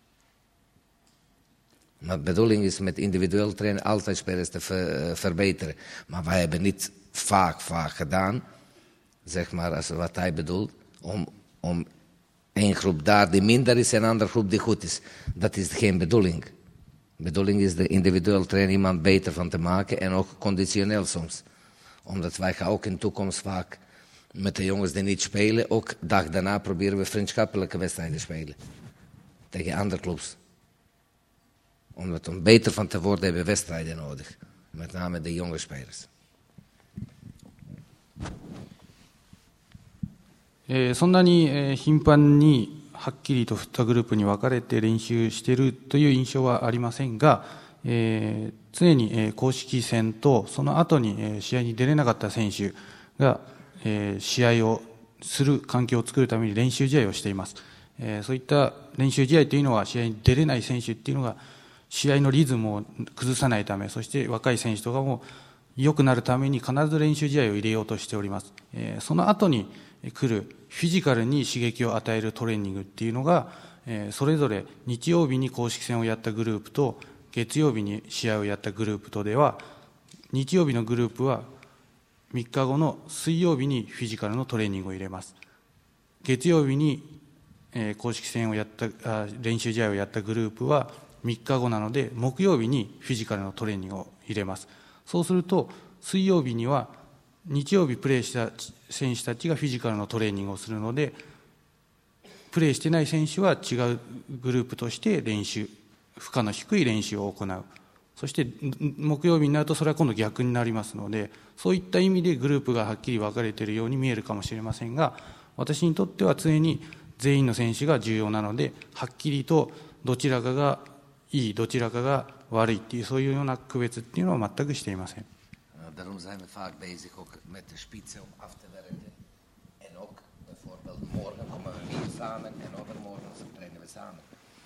Maar de bedoeling is met individueel trainen altijd spelers te ver, uh, verbeteren. Maar wij hebben niet vaak, vaak gedaan, zeg maar, als wat hij bedoelt, om, om één groep daar die minder is en een andere groep die goed is. Dat is geen bedoeling. De bedoeling is de individueel trainen iemand beter van te maken en ook conditioneel soms. Omdat wij gaan ook in de toekomst vaak met de jongens die niet spelen, ook dag daarna proberen we vriendschappelijke wedstrijden spelen. Tegen andere clubs. Omdat om beter van te worden hebben we wedstrijden nodig. Met name de jonge spelers. えー、そんなに、えー、頻繁にはっきりとふたグループに分かれて練習しているという印象はありませんが、えー、 常に、えー、公式戦とその後に、えー、試合に出れなかった選手が、えー、試合をする環境を作るために練習試合をしています。えー、そういった練習試合というのは試合に出れない選手っていうのが試合のリズムを崩さないため、そして若い選手とかも良くなるために必ず練習試合を入れようとしております。えー、その後に来るフィジカルに刺激を与えるトレーニングっていうのが、えー、それぞれ日曜日に公式戦をやったグループと月曜日に試合をやったグループとでは、日曜日のグループはみっかごの水曜日にフィジカルのトレーニングを入れます。月曜日に、えー、公式戦をやったあ練習試合をやったグループはみっかごなので木曜日にフィジカルのトレーニングを入れます。そうすると水曜日には日曜日プレーした選手たちがフィジカルのトレーニングをするので、プレーしてない選手は違うグループとして練習、負荷の低い練習を行う。そして木曜日になるとそれは今度逆になりますので、そういった意味でグループがはっきり分かれているように見えるかもしれませんが、私にとっては常に全員の選手が重要なので、はっきりとどちらかがいい、どちらかが悪いっていう、そういうような区別っていうのは全くしていません。 Daarom zijn we vaak bezig ook met de spitsen om af te werken. En ook bijvoorbeeld morgen komen we weer samen en overmorgen trainen we samen.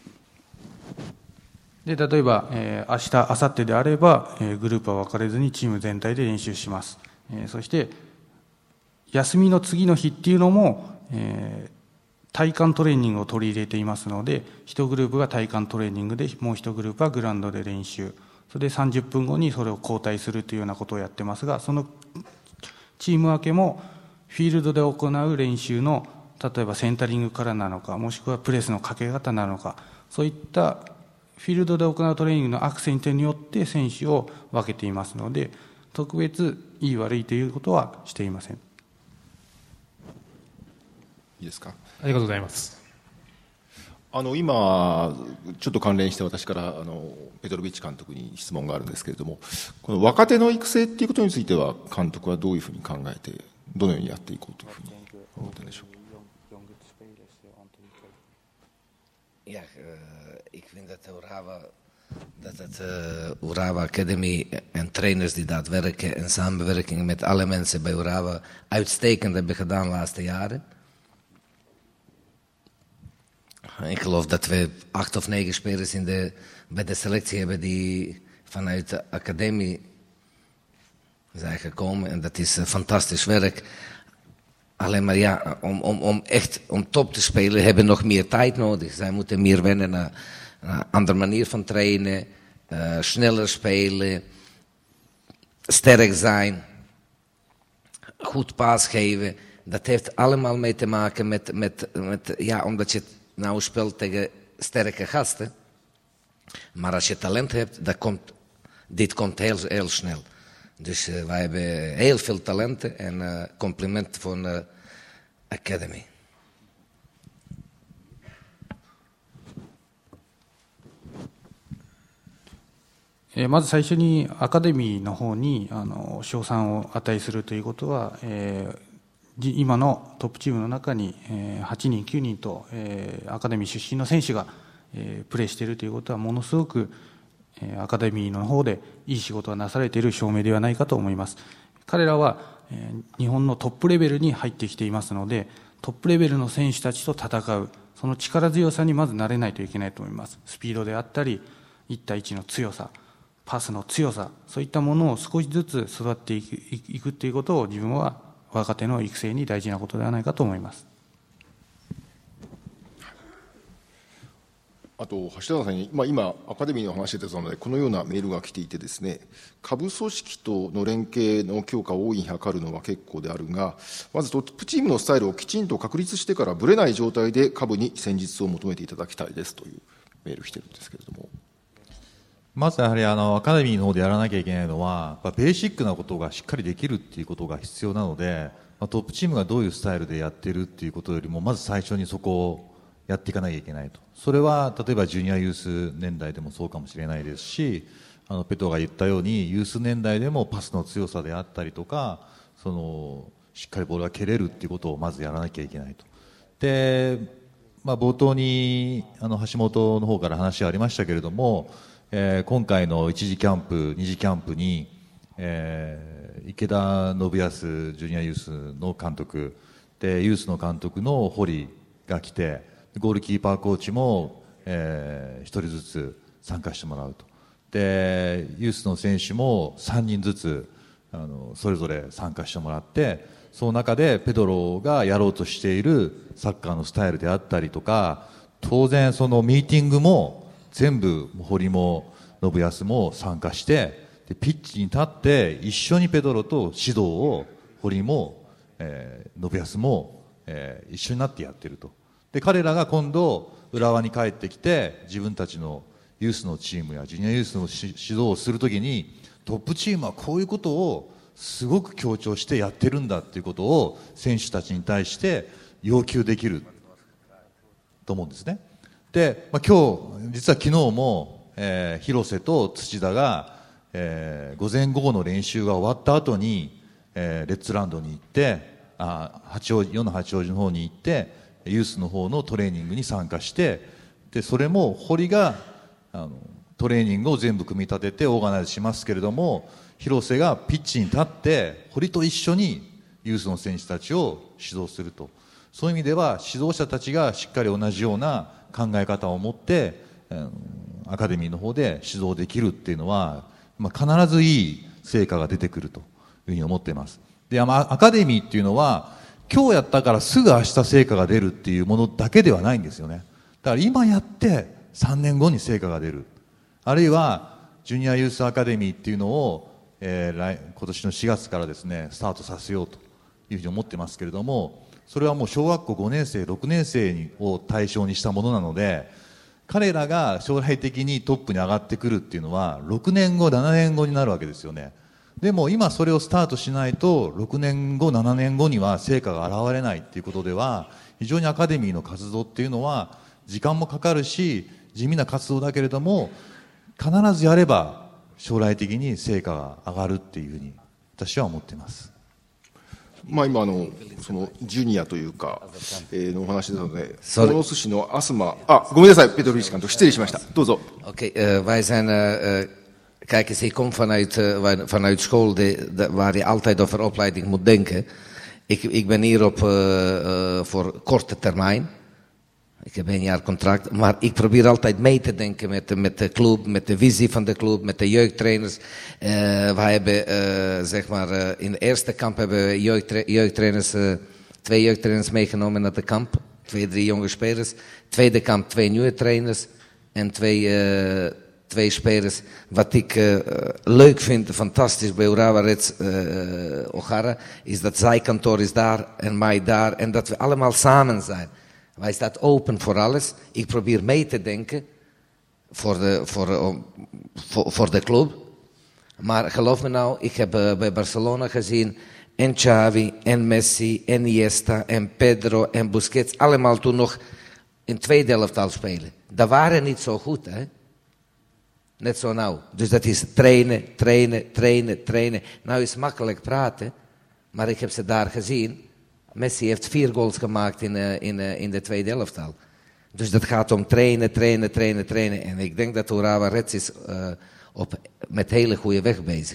で例えば、えー、明日、明後日であれば、えー、グループは分かれずにチーム全体で練習します。えー、そして休みの次の日っていうのも、えー、体幹トレーニングを取り入れていますので、一グループが体幹トレーニングで、もう一グループはグラウンドで練習、それでさんじゅっぷんごにそれを交代するというようなことをやってますが、そのチーム分けもフィールドで行う練習の、例えばセンタリングからなのか、もしくはプレスのかけ方なのか、そういったフィールドで行うトレーニングのアクセントによって選手を分けていますので、特別いい悪いということはしていません。 いいですか。 ありがとうございます。 あの今ちょっと関連して私からあのペトロビッチ監督に質問があるんですけれども、この若手の育成っていうことについては監督はどういうふうに考えて、どのようにやっていこうというふうに思ってるんでしょうか。 Ja, uh, ik vind dat de Urawa, dat het uh, Urawa Academy en trainers die daadwerken en samenwerking met alle mensen bij Urawa uitstekend hebben gedaan de laatste jaren. Ik geloof dat we acht of negen spelers in de, bij de selectie hebben die vanuit de academie zijn gekomen. En dat is uh, fantastisch werk. Alleen maar ja, om, om, om echt om top te spelen hebben nog meer tijd nodig. Zij moeten meer wennen naar, naar een andere manier van trainen, uh, sneller spelen, sterk zijn, goed paas geven. Dat heeft allemaal mee te maken met, met, met ja, omdat je nou speelt tegen sterke gasten. Maar als je talent hebt, dan komt, dit komt heel, heel snel. Dus uh, wij hebben heel veel talenten en uh, compliment van de Academy. えー、まず最初にアカデミーの方にあの賞賛を値するということは、えー、今のトップチームの中に、えー、はちにんきゅうにんと、えー、アカデミー出身の選手が、えー、プレーしているということはものすごくアカデミーの方でいい仕事がなされている証明ではないかと思います。彼らは日本のトップレベルに入ってきていますので、トップレベルの選手たちと戦う、その力強さにまず慣れないといけないと思います。スピードであったり、いち対いちの強さ、パスの強さ、そういったものを少しずつ育っていく、いくということを自分は若手の育成に大事なことではないかと思います。 あと橋田さんに、まあ、今アカデミーの話してたのでこのようなメールが来ていてですね、下部組織との連携の強化を大いに図るのは結構であるが、まずトップチームのスタイルをきちんと確立してからぶれない状態で下部に戦術を求めていただきたいですというメール来てるんですけれども、 まずやはりあのアカデミーの方でやらなきゃいけないのはベーシックなことがしっかりできるっていうことが必要なので、トップチームがどういうスタイルでやってるっていうことよりもまず最初にそこをやっていかなきゃいけないと。それは例えばジュニアユース年代でもそうかもしれないですし、あのペトが言ったようにユース年代でもパスの強さであったりとか、そのしっかりボールが蹴れるっていうことをまずやらなきゃいけないと。で、まあ、冒頭にあの橋本の方から話がありましたけれども、 えー、今回の一次キャンプ、二次キャンプに、えー、池田信康ジュニアユースの監督で、ユースの監督の堀が来て、ゴールキーパーコーチも、えー、一人ずつ参加してもらうと。で、ユースの選手もさんにんずつあのそれぞれ参加してもらって、その中でペドロがやろうとしているサッカーのスタイルであったりとか、当然そのミーティングも全部堀も信康も参加して、でピッチに立って一緒にペドロと指導を堀も、えー、信康も、えー、一緒になってやってると。で彼らが今度浦和に帰ってきて、自分たちのユースのチームやジュニアユースの指導をするときに、トップチームはこういうことをすごく強調してやってるんだということを選手たちに対して要求できると思うんですね。で、まあ、今日実は昨日も、えー、広瀬と土田が、えー、午前午後の練習が終わった後に、えー、レッツランドに行って、あ八王子世の八王子の方に行ってユースの方のトレーニングに参加して、でそれも堀があのトレーニングを全部組み立ててオーガナイズしますけれども、広瀬がピッチに立って堀と一緒にユースの選手たちを指導すると。そういう意味では指導者たちがしっかり同じような考え方を持って、うん、アカデミーの方で指導できるっていうのは、まあ、必ずいい成果が出てくるというふうに思っています。で、まあ、アカデミーっていうのは今日やったからすぐ明日成果が出るっていうものだけではないんですよね。だから今やってさんねんごに成果が出る、あるいはジュニアユースアカデミーっていうのを、えー、来今年のしがつからですねスタートさせようというふうに思ってますけれども、それはもう小学校ごねん生ろくねん生を対象にしたものなので、彼らが将来的にトップに上がってくるっていうのはろくねんごななねんごになるわけですよね。でも今それをスタートしないとろくねんごななねんごには成果が現れないっていうことでは、非常にアカデミーの活動っていうのは時間もかかるし地味な活動だけれども、必ずやれば将来的に成果が上がるっていうふうに私は思っています。 まあ、今あのそのジュニアというか、えー、のお話ですので、鴻巣市のアスマ、あ、ごめんなさい、ペトロビッチ監督、失礼しました。どうぞ。 Oké, okay, uh, wij zijn, uh, uh, kijk eens, ik kom vanuit, uh, vanuit school de, de, waar je altijd over opleiding moet denken. Ik, ik ben hier op, uh, uh, voor korte termijn. Ik heb een jaar contract, maar ik probeer altijd mee te denken met, met de club, met de visie van de club, met de jeugdtrainers. Uh, wij hebben, uh, zeg maar, uh, in de eerste kamp hebben we jeugdtra jeugdtrainers, uh, twee jeugdtrainers meegenomen naar de kamp. Twee, drie jonge spelers. Tweede kamp, twee nieuwe trainers. En twee, uh, twee spelers. Wat ik uh, leuk vind, fantastisch bij Urawa Reds uh, O'Hara, is dat zijkantoor is daar en mij daar. En dat we allemaal samen zijn. Wij staan open voor alles. Ik probeer mee te denken voor de, voor, voor, voor de club. Maar geloof me nou, ik heb uh, bij Barcelona gezien en Xavi, en Messi, en Iniesta, en Pedro, en Busquets. Allemaal toen nog in tweede elftal spelen. Dat waren niet zo goed, hè. Net zo nou. Dus dat is trainen, trainen, trainen, trainen. Nou is makkelijk praten, maar ik heb ze daar gezien. Messi heeft vier goals gemaakt in, uh, in, uh, in de tweede elftal. Dus dat gaat om trainen, trainen, trainen, trainen. En ik denk dat Urawa Reds is uh, op, met hele goede weg bezig.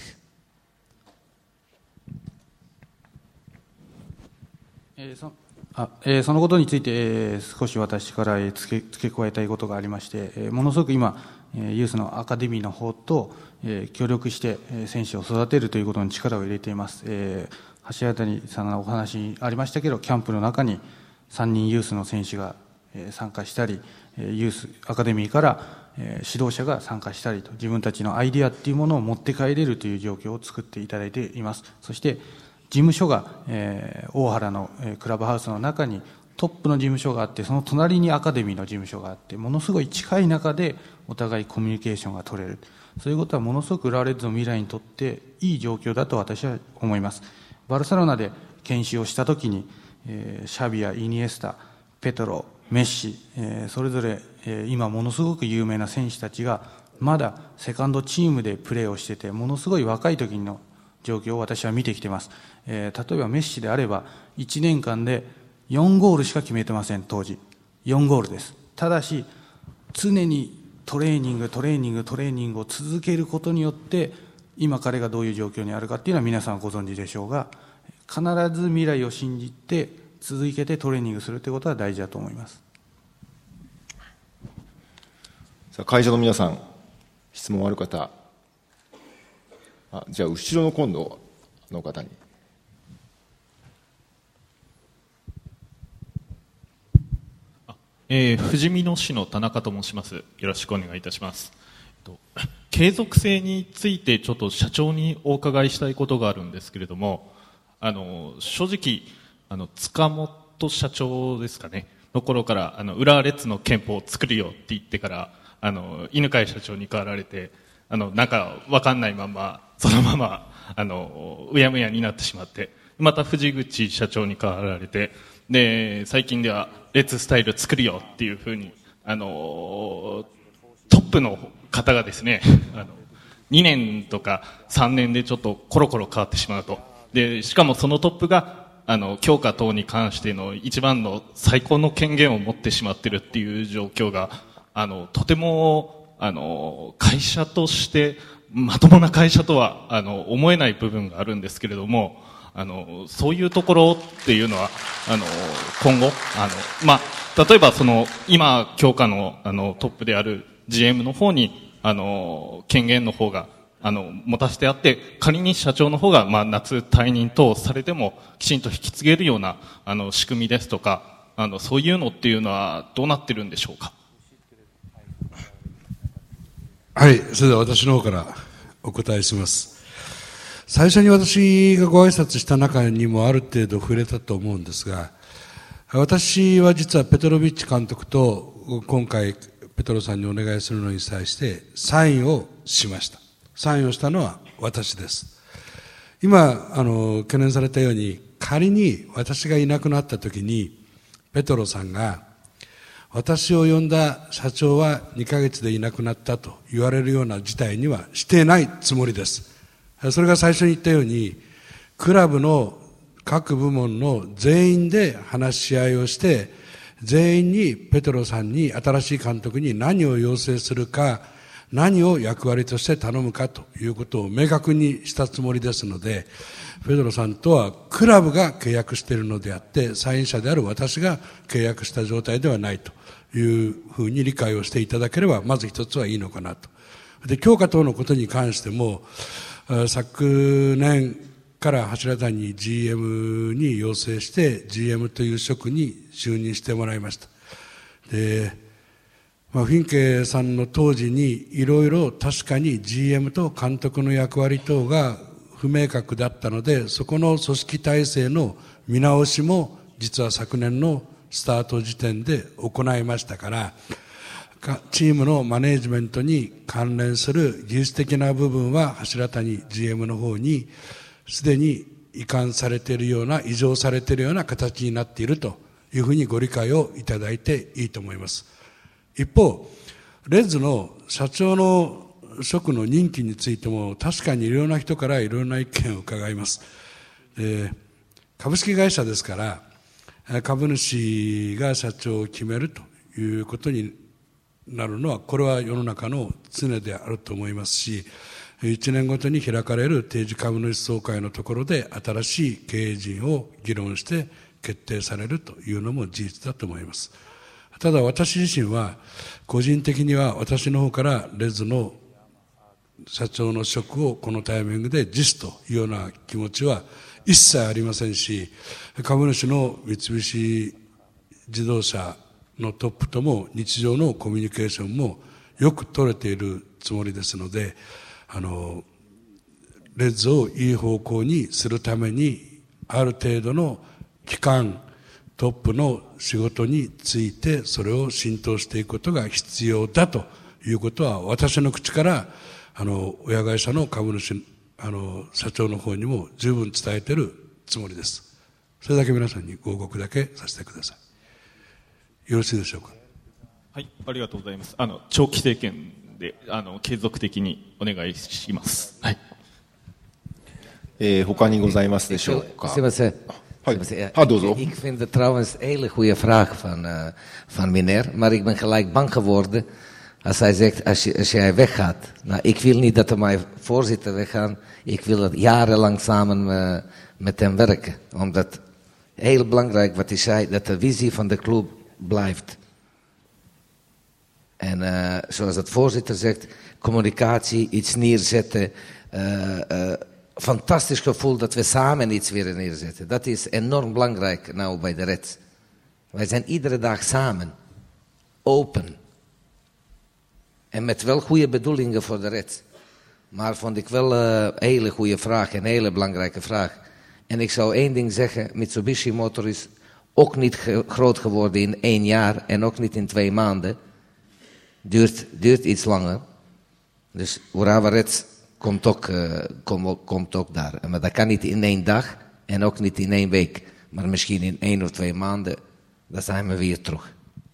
えーそあえー、そのことについて、えー、少し私から、えー、付け、付け加えたいことがありまして、えー、ものすごく今、えー、ユースのアカデミーの方と、えー、協力して、えー、選手を育てるということに力を入れています。えー橋谷さんのお話ありましたけど、キャンプの中にさんにんユースの選手が参加したり、ユースアカデミーから指導者が参加したりと、自分たちのアイディアっていうものを持って帰れるという状況を作っていただいています。そして事務所が大原のクラブハウスの中にトップの事務所があって、その隣にアカデミーの事務所があって、ものすごい近い中でお互いコミュニケーションが取れる。そういうことはものすごく浦和レッズの未来にとっていい状況だと私は思います。バルセロナで研修をしたときに、えー、シャビやイニエスタ、ペトロ、メッシ、えー、それぞれ、えー、今ものすごく有名な選手たちがまだセカンドチームでプレーをしてて、ものすごい若い時の状況を私は見てきています。えー、例えばメッシであればいちねんかんでよんゴールしか決めてません。当時よんゴールです。ただし常にトレーニングトレーニングトレーニングを続けることによって今彼がどういう状況にあるかっていうのは皆さんご存知でしょうが、必ず未来を信じて続けてトレーニングするということは大事だと思います。 さあ会場の皆さん、質問ある方、あじゃあ後ろの今度の方に。 えー、富士見野市の田中と申します。よろしくお願いいたします。継続性についてちょっと社長にお伺いしたいことがあるんですけれども、あの正直あの塚本社長ですかねの頃からあの浦和レッズの憲法を作るよって言ってからあの犬飼社長に変わられて、あのなんか分かんないままそのままあのうやむやになってしまって、また藤口社長に変わられて、で最近ではレッツスタイル作るよっていうふうにあのトップの方がですねあのにねんとかさんねんでちょっとコロコロ変わってしまうと。でしかもそのトップがあの強化等に関しての一番の最高の権限を持ってしまっているっていう状況があのとてもあの会社としてまともな会社とはあの思えない部分があるんですけれども、あのそういうところっていうのはあの今後あの、まあ、例えばその今強化のあのトップである ジーエム の方にあの権限の方があの持たせてあって、仮に社長の方がまあ夏退任等されてもきちんと引き継げるようなあの仕組みですとか、あのそういうのっていうのはどうなってるんでしょうか。 はい、それでは私の方からお答えします。最初に私がご挨拶した中にもある程度触れたと思うんですが、私は実はペトロビッチ監督と今回ペトロさんにお願いするのに際してサインをしました。サインをしたのは私です。今あの懸念されたように、仮に私がいなくなった時にペトロさんが私を呼んだ社長はにかげつでいなくなったと言われるような事態にはしてないつもりです。それが最初に言ったように、クラブの各部門の全員で話し合いをして、全員にペトロさんに新しい監督に何を要請するか、何を役割として頼むかということを明確にしたつもりですので、ペトロさんとはクラブが契約しているのであって、サイン者である私が契約した状態ではないというふうに理解をしていただければ、まず一つはいいのかなと。で、強化等のことに関しても、昨年から柱谷 ジーエム に要請して ジーエム という職に就任してもらいました。で、まあ、フィンケさんの当時にいろいろ確かに ジーエム と監督の役割等が不明確だったので、そこの組織体制の見直しも実は昨年のスタート時点で行いましたから、チームのマネージメントに関連する技術的な部分は柱谷 ジーエム の方にすでに移管されているような、移譲されているような形になっているというふうにご理解をいただいていいと思います。一方、レッズの社長の職の任期についても確かにいろんな人からいろんな意見を伺います。えー、株式会社ですから株主が社長を決めるということになるのは、これは世の中の常であると思いますし、いちねんごとに開かれる定時株主総会のところで新しい経営陣を議論して決定されるというのも事実だと思います。ただ私自身は個人的には私の方からレッズの社長の職をこのタイミングで辞すというような気持ちは一切ありませんし、株主の三菱自動車のトップとも日常のコミュニケーションもよく取れているつもりですので、あのレッズをいい方向にするためにある程度の期間トップの仕事についてそれを浸透していくことが必要だということは、私の口からあの親会社の株主あの社長の方にも十分伝えているつもりです。それだけ皆さんにご報告だけさせてください。よろしいでしょうか。 はい、ありがとうございます。あの長期政権であの継続的にお願いします。はい。 えー、他にございますでしょうか。 すみません。 はい、どうぞ。 Ik vind het trouwens een hele goede vraag van, uh, van meneer, maar ik ben gelijk bang geworden Als hij zegt, als, je, als jij weggaat. Nou, ik wil niet dat er mijn voorzitter weggaat. Ik wil dat jarenlang samen uh, met hem werken. Omdat, heel belangrijk wat hij zei, dat de visie van de club blijft. En uh, zoals het voorzitter zegt, communicatie, iets neerzetten. Uh, uh, fantastisch gevoel dat we samen iets weer neerzetten. Dat is enorm belangrijk nou bij de Reds. Wij zijn iedere dag samen. Open. En met wel goede bedoelingen voor de Reds. Maar vond ik wel een uh, hele goede vraag, een hele belangrijke vraag. En ik zou één ding zeggen, Mitsubishi Motor is ook niet ge- groot geworden in één jaar en ook niet in twee maanden. Duurt, duurt iets langer. Dus Urawa Reds komt ook, uh, kom, komt ook daar. Maar dat kan niet in één dag en ook niet in één week. Maar misschien in één of twee maanden, dan zijn we weer terug.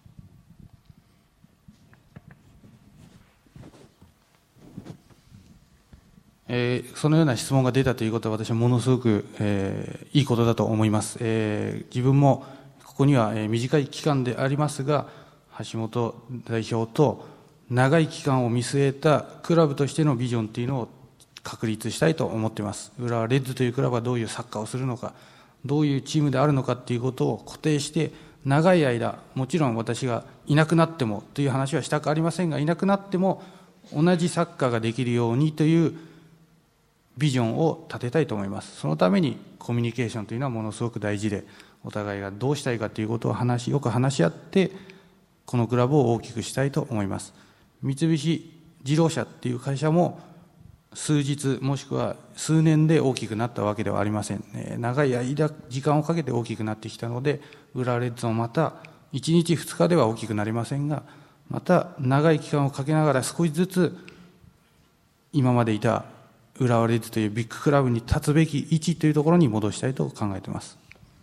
えーそのような質問が出たということは私はものすごく、えーいいことだと思います、えー自分もここには、えー短い期間でありますが橋本代表と長い期間を見据えたクラブとしてのビジョンというのを確立したいと思っています。浦和レッズというクラブはどういうサッカーをするのか、どういうチームであるのかということを固定して長い間、もちろん私がいなくなってもという話はしたくありませんが、いなくなっても同じサッカーができるようにというビジョンを立てたいと思います。そのためにコミュニケーションというのはものすごく大事で、お互いがどうしたいかということを話しよく話し合ってこのクラブを大きくしたいと思います。三菱自動車っていう会社も数日もしくは数年で大きくなったわけではありません。長い間時間をかけて大きくなってきたので、浦和レッズもまたいちにちふつかでは大きくなりませんが、また長い期間をかけながら少しずつ今までいた浦和レッズというビッグクラブに立つべき位置というところに戻したいと考えています。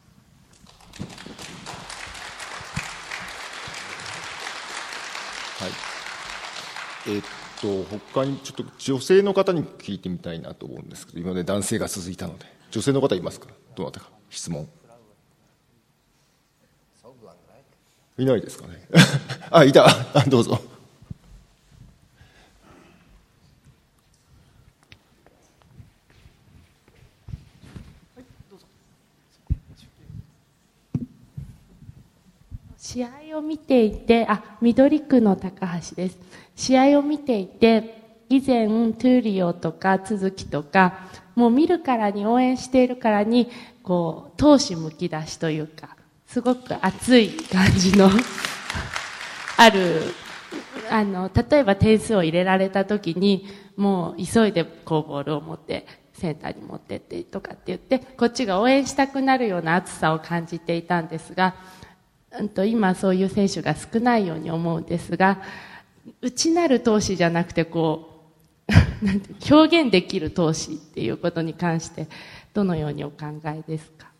はい。えーっと他にちょっと女性の方に聞いてみたいなと思うんですけど、今まで男性が続いたので、女性の方いますか？どなたか質問。いないですかね。あ、いた。あ、どうぞ。 試合を見ていて、あ、緑区の高橋です。試合を見ていて、以前トゥーリオとか都築とか、もう見るからに応援しているからに、こう闘志むき出しというか、すごく熱い感じのある、あの例えば点数を入れられた時に、もう急いでこうボールを持ってセンターに持ってってとかって言って、こっちが応援したくなるような熱さを感じていたんですが、うんと今そういう選手が少ないように思うんですが、内なる闘志じゃなくてこうなんて表現できる闘志っていうことに関してどのようにお考えですか？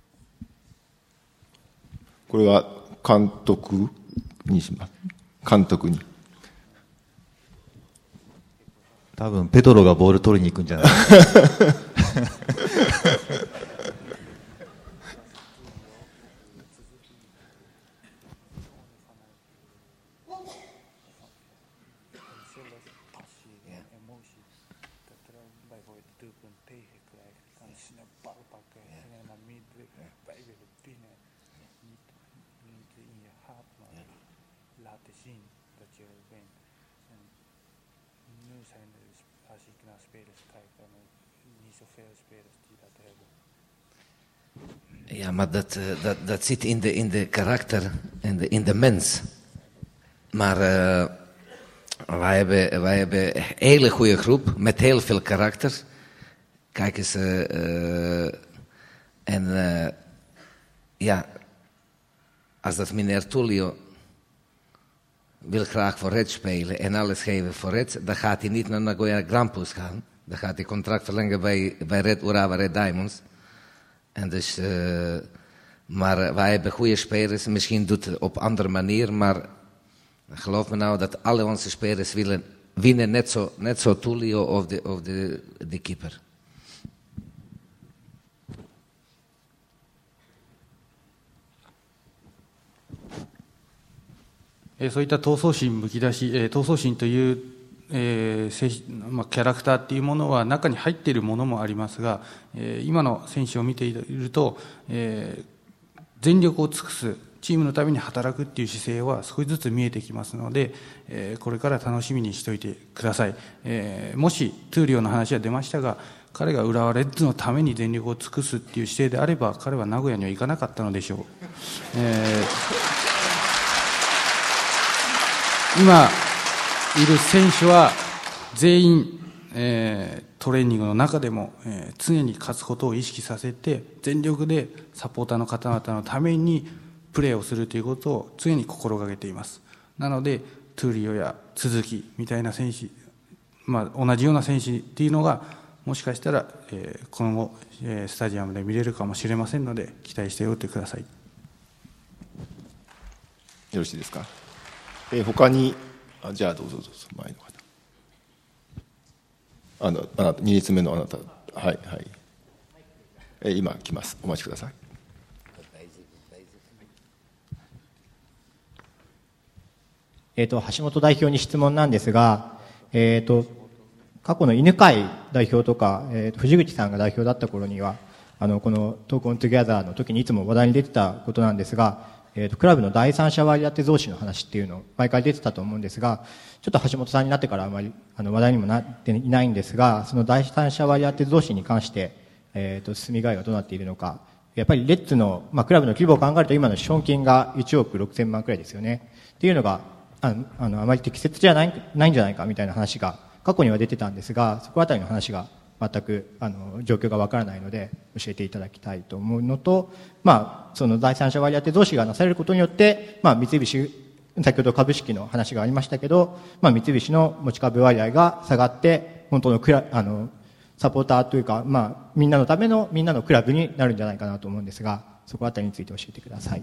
これは監督にします。監督に。 多分ペドロがボール取りに行くんじゃないですか。 Ja, maar dat, uh, dat, dat zit in de, in de karakter en de, in de mens. Maar uh, wij, hebben, wij hebben een hele goede groep met heel veel karakter. Kijk eens, uh, uh, en uh, ja, als dat meneer Tullio wil graag voor Red spelen en alles geven voor Red, dan gaat hij niet naar Nagoya Grampus gaan. Dan gaat hij contract verlengen bij, bij Red Urawa Red Diamonds. En dus, uh, maar uh, wij hebben goede spelers. Misschien doet het op andere manier, maar geloof me nou dat alle onze spelers willen winnen, net zo, net zo Tullio of de, of de, de keeper. えー、そういった闘争心むき出し、えー、闘争心という、えー精まあ、キャラクターっていうものは中に入っているものもありますが、えー、今の選手を見ていると、えー、全力を尽くす、チームのために働くっていう姿勢は少しずつ見えてきますので、えー、これから楽しみにしておいてください。えー、もしトゥーリオの話は出ましたが、彼が浦和レッズのために全力を尽くすっていう姿勢であれば、彼は名古屋には行かなかったのでしょう。えー、今いる選手は全員、えー、トレーニングの中でも、えー、常に勝つことを意識させて、全力でサポーターの方々のためにプレーをするということを常に心がけています。なのでトゥーリオや鈴木みたいな選手、まあ、同じような選手っていうのがもしかしたら、えー、今後、えー、スタジアムで見れるかもしれませんので、期待しておいてください。よろしいですか。えー、他にあじゃあどうぞどうぞ、前の方、あのあなたに列目のあなた、はいはい、えー、今来ます、お待ちください。 えー、と橋本代表に質問なんですが、えー、と過去の犬飼代表とか、えー、と藤口さんが代表だった頃には、あのこのトークオントゥギャザーの時にいつも話題に出てたことなんですが、えー、とクラブの第三者割当増資の話っていうのを毎回出てたと思うんですが、ちょっと橋本さんになってからあまりあの話題にもなっていないんですが、その第三者割当増資に関して、えー、と進み具合がどうなっているのか。やっぱりレッズの、まあ、クラブの規模を考えると今の資本金がいちおくろくせんまんくらいですよねっていうのがあのあのあまり適切じゃない、ないんじゃないかみたいな話が過去には出てたんですが、そこあたりの話が全くあの状況がわからないので教えていただきたいと思うのと、まあ、その第三者割当増資がなされることによって、まあ、三菱、先ほど株式の話がありましたけど、まあ、三菱の持ち株割合が下がって本当のクラあのサポーターというか、まあ、みんなのためのみんなのクラブになるんじゃないかなと思うんですが、そこあたりについて教えてください。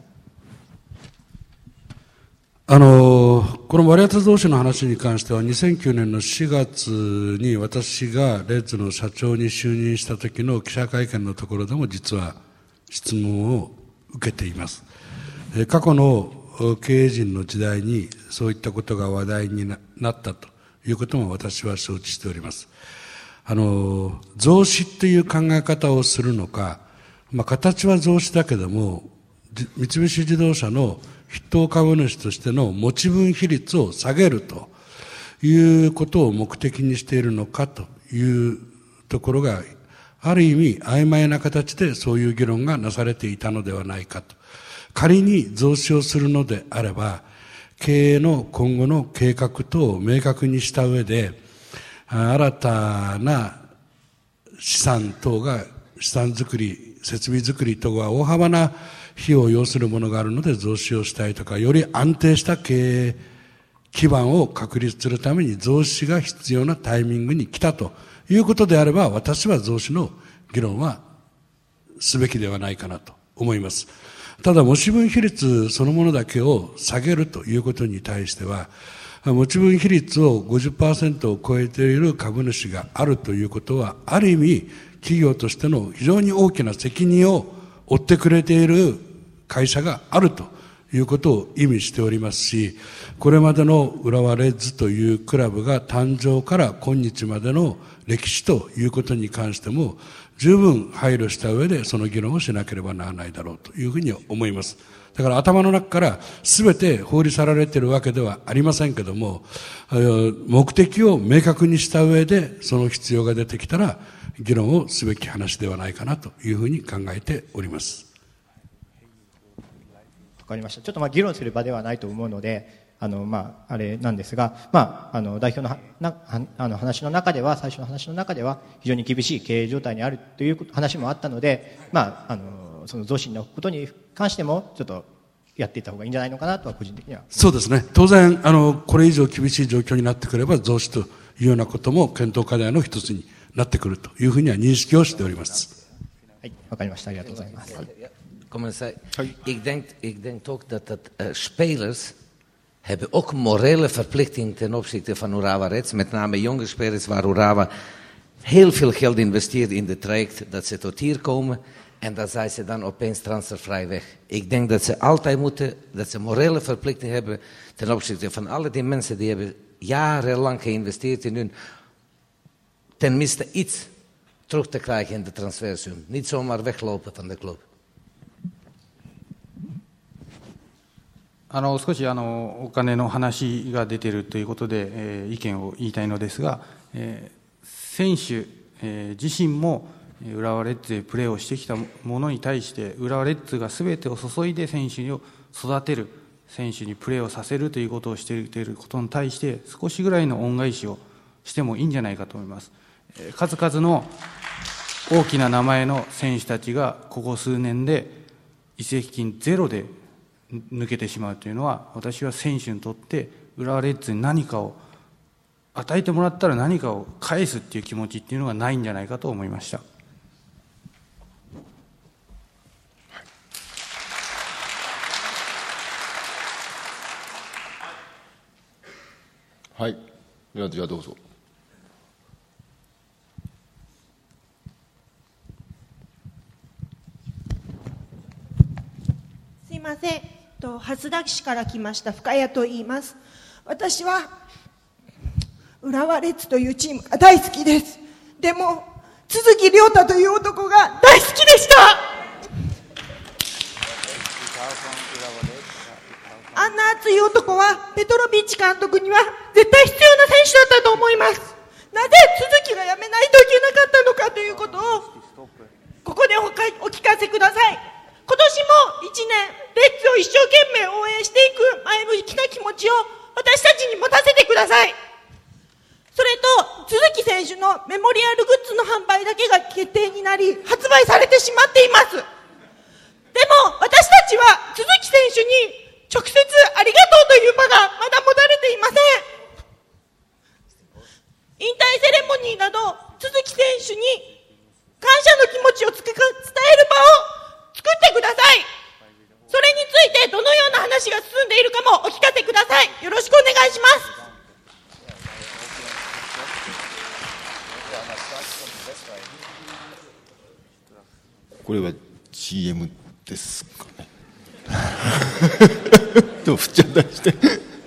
あのこの割当増資の話に関してはにせんきゅうねんのしがつに私がレッズの社長に就任した時の記者会見のところでも実は質問を受けています。過去の経営陣の時代にそういったことが話題になったということも私は承知しております。あの増資という考え方をするのか、まあ、形は増資だけども三菱自動車の筆頭株主としての持ち分比率を下げるということを目的にしているのかというところがある意味曖昧な形でそういう議論がなされていたのではないかと。仮に増資をするのであれば経営の今後の計画等を明確にした上で新たな資産等が資産作り設備作り等が大幅な費用を要するものがあるので増資をしたいとか、より安定した経営基盤を確立するために増資が必要なタイミングに来たということであれば、私は増資の議論はすべきではないかなと思います。ただ持ち分比率そのものだけを下げるということに対しては、持ち分比率を ごじゅっパーセント を超えている株主があるということは、ある意味企業としての非常に大きな責任を負ってくれている会社があるということを意味しておりますし、これまでの浦和レッズというクラブが誕生から今日までの歴史ということに関しても十分配慮した上でその議論をしなければならないだろうというふうに思います。だから頭の中から全て放り去られているわけではありませんけども、目的を明確にした上でその必要が出てきたら議論をすべき話ではないかなというふうに考えております。 わかりました。ちょっとまあ議論する場ではないと思うので、あのまああれなんですが、まああの代表のなあの話の中では最初の話の中では非常に厳しい経営状態にあるという話もあったので、まああのその増資のことに関してもちょっとやっていった方がいいんじゃないのかなとは個人的には。 そうですね。当然あのこれ以上厳しい状況になってくれば増資というようなことも検討課題の一つになってくるというふうには認識をしております。 はい、わかりました。ありがとうございます。 Kom maar zei, ik denk, ik denk ook dat dat uh, spelers hebben ook morele verplichting ten opzichte van Urawa Reds, met name jonge spelers waar Urawa heel veel geld investeren in het traject, dat ze tot hier komen en dan zijn ze dan opeens transfervrij weg. Ik denk dat ze altijd moeten, dat ze morele verplichting hebben ten opzichte van alle die mensen die hebben jarenlang geïnvesteerd in hun, tenminste iets terug te krijgen in de transfersum. Niet zomaar weglopen van de club. あの少しあのお金の話が出ているということで、えー、意見を言いたいのですが、えー、選手、えー、自身も浦和レッズでプレーをしてきたものに対して浦和レッズが全てを注いで選手を育てる、選手にプレーをさせるということをしていることに対して少しぐらいの恩返しをしてもいいんじゃないかと思います。えー、数々の大きな名前の選手たちがここ数年で移籍金ゼロで抜けてしまうというのは、私は選手にとって浦和レッズに何かを与えてもらったら何かを返すっていう気持ちっていうのがないんじゃないかと思いました。 はい、では、ではどうぞ。 すいません、蓮田市から来ました深谷と言います。私は浦和レッズというチームが大好きです。でも都築亮太という男が大好きでした。あんな熱い男はペトロビッチ監督には絶対必要な選手だったと思います。なぜ都築が辞めないといけなかったのかということをここで お, お聞かせください。今年もいちねんレッズを一生懸命応援していく前向きな気持ちを私たちに持たせてください。それと都築選手のメモリアルグッズの販売だけが決定になり発売されてしまっています。でも私たちは都築選手に直接ありがとうという場がまだ持たれていません。引退セレモニーなど都築選手に感謝の気持ちをつく伝える場を作ってください。それについてどのような話が進んでいるかもお聞かせください。よろしくお願いします。 これは シーエム ですかね。でも振っちゃったりして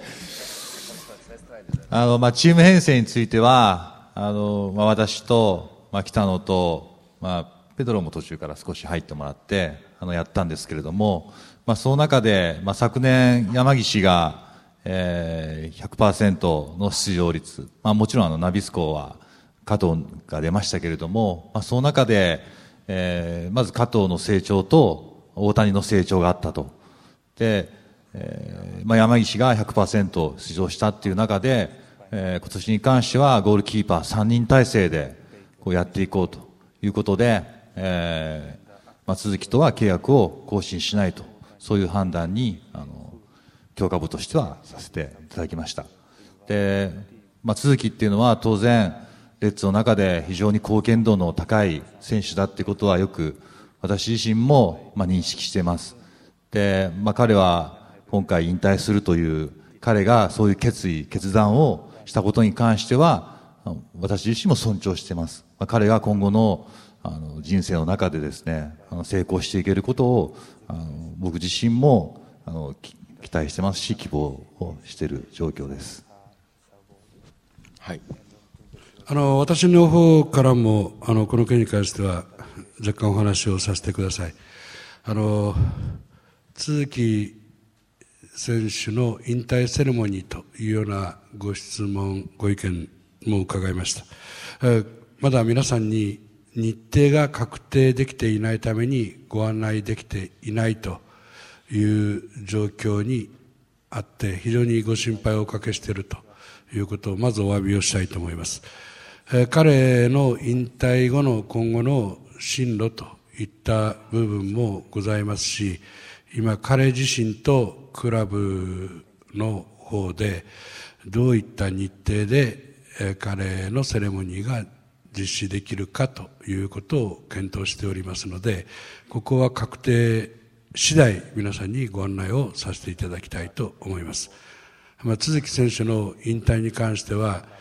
あの、まあ、チーム編成についてはあの、まあ、私と、まあ、北野と、まあペドロも途中から少し入ってもらってあのやったんですけれども、まあ、その中で、まあ、昨年山岸が、えー、ひゃくパーセント の出場率、まあ、もちろんあのナビスコは加藤が出ましたけれども、まあ、その中で、えー、まず加藤の成長と大谷の成長があったと。で、えーまあ、山岸が ひゃくパーセント 出場したっていう中で、えー、今年に関してはゴールキーパーさんにん体制でこうやっていこうということで、えーまあ、都築とは契約を更新しないと、そういう判断にあの強化部としてはさせていただきました。で、まあ、都築っていうのは当然レッズの中で非常に貢献度の高い選手だっていうことはよく私自身もまあ認識しています。で、まあ、彼は今回引退するという彼がそういう決意決断をしたことに関しては私自身も尊重しています。まあ、彼が今後のあの人生の中でですね、あの成功していけることをあの僕自身もあの期待してますし希望をしている状況です。 はい。 あの私の方からもあのこの件に関しては若干お話をさせてください。あの都築選手の引退セレモニーというようなご質問ご意見も伺いました。えまだ皆さんに日程が確定できていないためにご案内できていないという状況にあって非常にご心配をおかけしているということをまずお詫びをしたいと思います。えー、彼の引退後の今後の進路といった部分もございますし、今彼自身とクラブの方でどういった日程で、えー、彼のセレモニーが実施できるかということを検討しておりますので、ここは確定次第皆さんにご案内をさせていただきたいと思います。まあ、都築選手の引退に関しては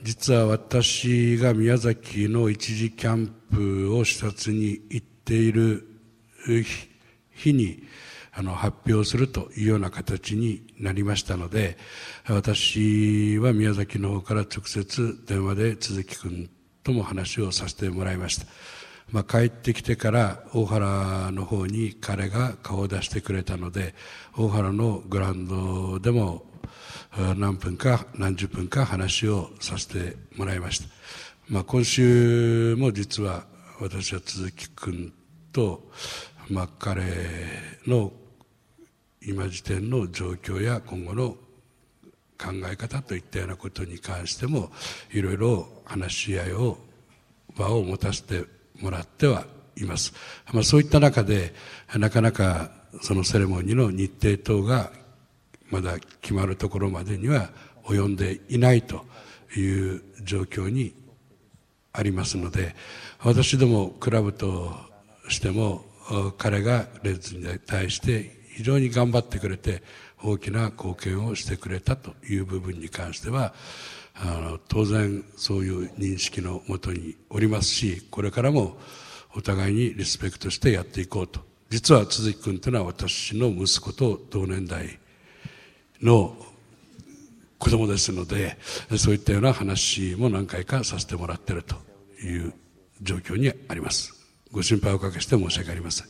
実は私が宮崎の一時キャンプを視察に行っている日にあの発表するというような形になりましたので、私は宮崎の方から直接電話で鈴木君とも話をさせてもらいました。まあ、帰ってきてから大原の方に彼が顔を出してくれたので、大原のグラウンドでも何分か何十分か話をさせてもらいました。まあ、今週も実は私は鈴木君と、まあ、彼の今時点の状況や今後の考え方といったようなことに関してもいろいろ話し合いを場を持たせてもらってはいます。まあ、そういった中でなかなかそのセレモニーの日程等がまだ決まるところまでには及んでいないという状況にありますので、私どもクラブとしても彼がレッズに対して非常に頑張ってくれて大きな貢献をしてくれたという部分に関してはあの当然そういう認識のもとにおりますし、これからもお互いにリスペクトしてやっていこうと。実は鈴木君というのは私の息子と同年代の子供ですので、そういったような話も何回かさせてもらっているという状況にあります。ご心配をおかけして申し訳ありません。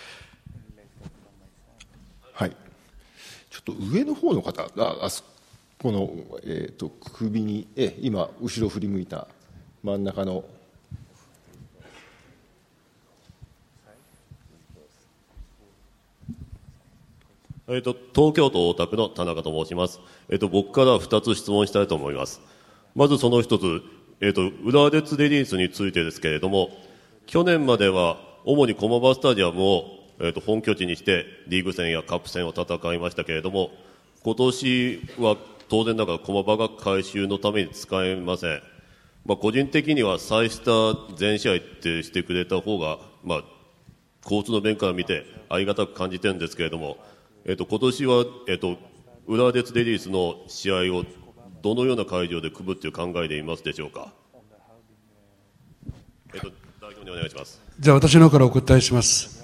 はい、ちょっと上の方の方、ああそこの、えー、と首に、え今、後ろ振り向いた真ん中の。 えー、と東京都大田区の田中と申します。えー、と僕からふたつ質問したいと思います。まずその一つ、えー、と浦和レッズレディースについてですけれども、去年までは主に駒場スタジアムを、えー、と本拠地にしてリーグ戦やカップ戦を戦いましたけれども、今年は当然ながら駒場が改修のために使えません。まあ、個人的には再スタ全試合ってしてくれた方が、まあ、交通の便から見てありがたく感じてるんですけれども、えっと、今年は、えっと、浦和レッズレディースの試合をどのような会場で組むという考えでいますでしょうか。えっと、代表にお願いします。 じゃあ私の方からお答えします。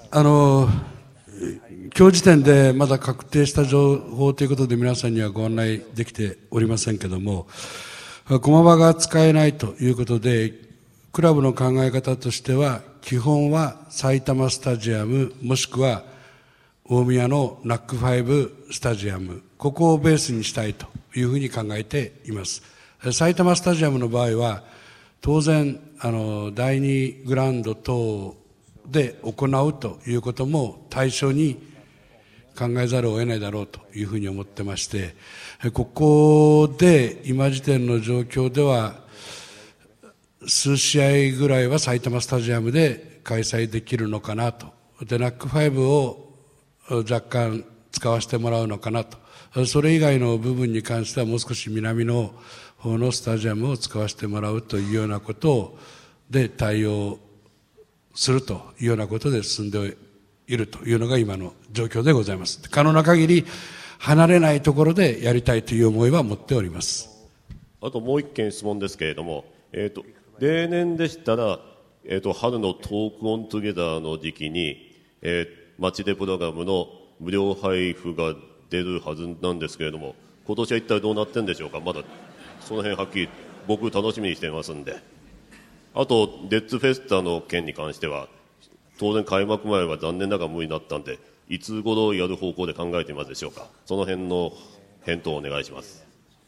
あの今日時点でまだ確定した情報ということで皆さんにはご案内できておりませんけれども、駒場が使えないということで、クラブの考え方としては基本は埼玉スタジアムもしくは大宮のナックファイブスタジアム、ここをベースにしたいというふうに考えています。埼玉スタジアムの場合は当然あの第二グラウンド等で行うということも対象に考えざるを得ないだろうというふうに思ってまして、ここで今時点の状況では数試合ぐらいは埼玉スタジアムで開催できるのかなと。でナックファイブを若干使わせてもらうのかなと。それ以外の部分に関してはもう少し南の方のスタジアムを使わせてもらうというようなことで対応するというようなことで進んでいるというのが今の状況でございます。可能な限り離れないところでやりたいという思いは持っております。 あともう一件質問ですけれども、えーと、例年でしたら、えーと、春のトークオントゥゲザーの時期に、えー街でプログラムの無料配布が出るはずなんですけれども、今年は一体どうなってるんでしょうか。まだその辺はっきり僕楽しみにしていますんで。あとレッツフェスタの件に関しては当然開幕前は残念ながら無理になったんで、いつ頃やる方向で考えていますでしょうか。その辺の返答をお願いします。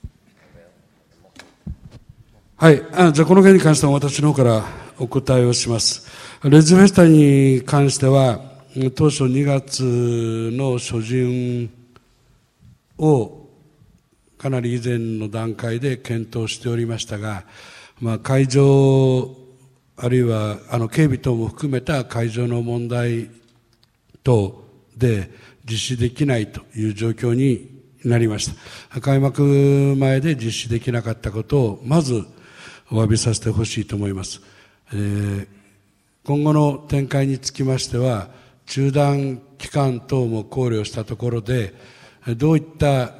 はい、あじゃあこの件に関しては私の方からお答えをします。レッズフェスタに関しては当初にがつの初旬をかなり以前の段階で検討しておりましたが、まあ、会場あるいはあの警備等も含めた会場の問題等で実施できないという状況になりました。開幕前で実施できなかったことをまずお詫びさせてほしいと思います。えー、今後の展開につきましては中断期間等も考慮したところで、どういった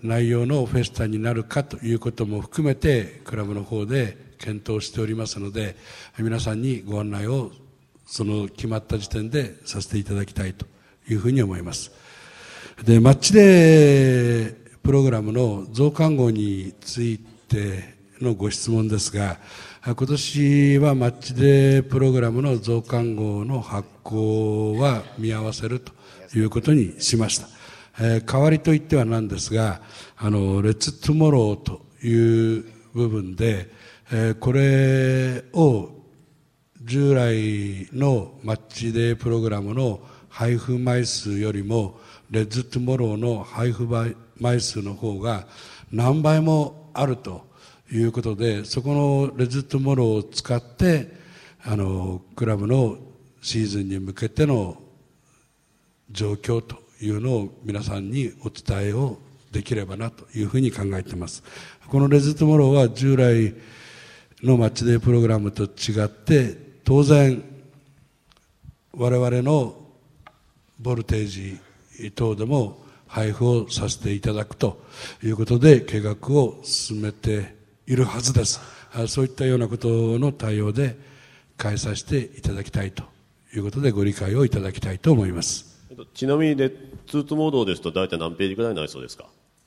内容のフェスタになるかということも含めてクラブの方で検討しておりますので、皆さんにご案内をその決まった時点でさせていただきたいというふうに思います。で、マッチデープログラムの増刊号についてのご質問ですが、今年はマッチデープログラムの増刊号の発行は見合わせるということにしました。えー、代わりといってはなんですが、あの、レッツトゥモローという部分で、えー、これを従来のマッチデープログラムの配布枚数よりもレッツトゥモローの配布枚数の方が何倍もあるということで、そこのレッツトゥモローを使ってあのクラブのシーズンに向けての状況というのを皆さんにお伝えをできればなというふうに考えています。このレッツトゥモローは従来のマッチデープログラムと違って、当然我々のボルテージ等でも配布をさせていただくということで計画を進めているはずです。そういったようなことの対応で変えさせていただきたいということでご理解をいただきたいと思います。 ちなみにレッツトゥモローですと大体何ページくらいになりそうですか？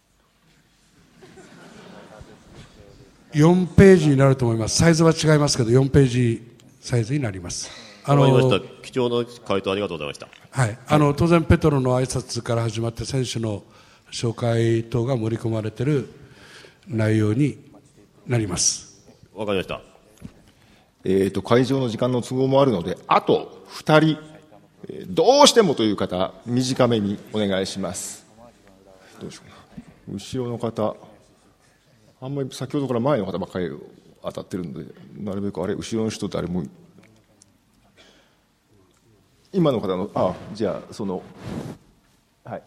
よんページになると思います。サイズは違いますけどよんページサイズになります。 あのわかりました。貴重な回答ありがとうございました。 はい、あの当然ペトロの挨拶から始まって選手の紹介等が盛り込まれている内容になります。 わかりました。 えーと、会場の時間の都合もあるので、あとふたり、えー、どうしてもという方、短めにお願いします。どうしような。後ろの方、あんまり先ほどから前の方ばっかり当たってるので、なるべくあれ、後ろの人誰も、今の方の、あ、じゃあ、その、はい。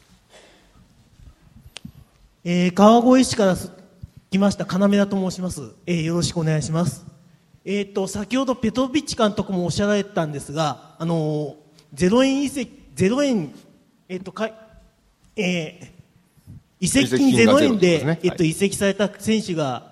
えー、川越市から来ました金目田と申します。えー、よろしくお願いします。えー、と先ほどペトロビッチ監督もおっしゃられたんですが、あのー、ゼロ円移籍、ゼロ円、えーとかえー、移籍金ゼロ円で、ね、えーと移籍された選手が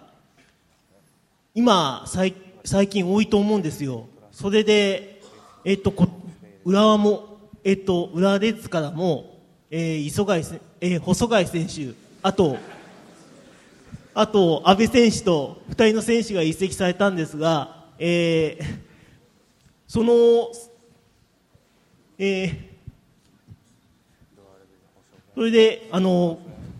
今最、最近多いと思うんですよ。それで、えー、とこ浦和も、えー、と浦和レッズからも、えー、磯貝、えー、細貝選手、あとあと阿部選手とふたりの選手が移籍されたんですが、えー、その、えー、それであの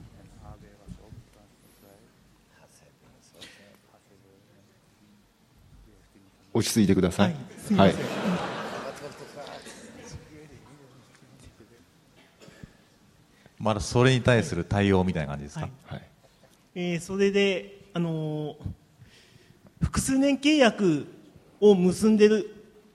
落ち着いてください。はい、すみません。はい、 まだそれに対する対応みたいな感じですか。はいはい、 えー、それで、あのー、複数年契約を結んでる、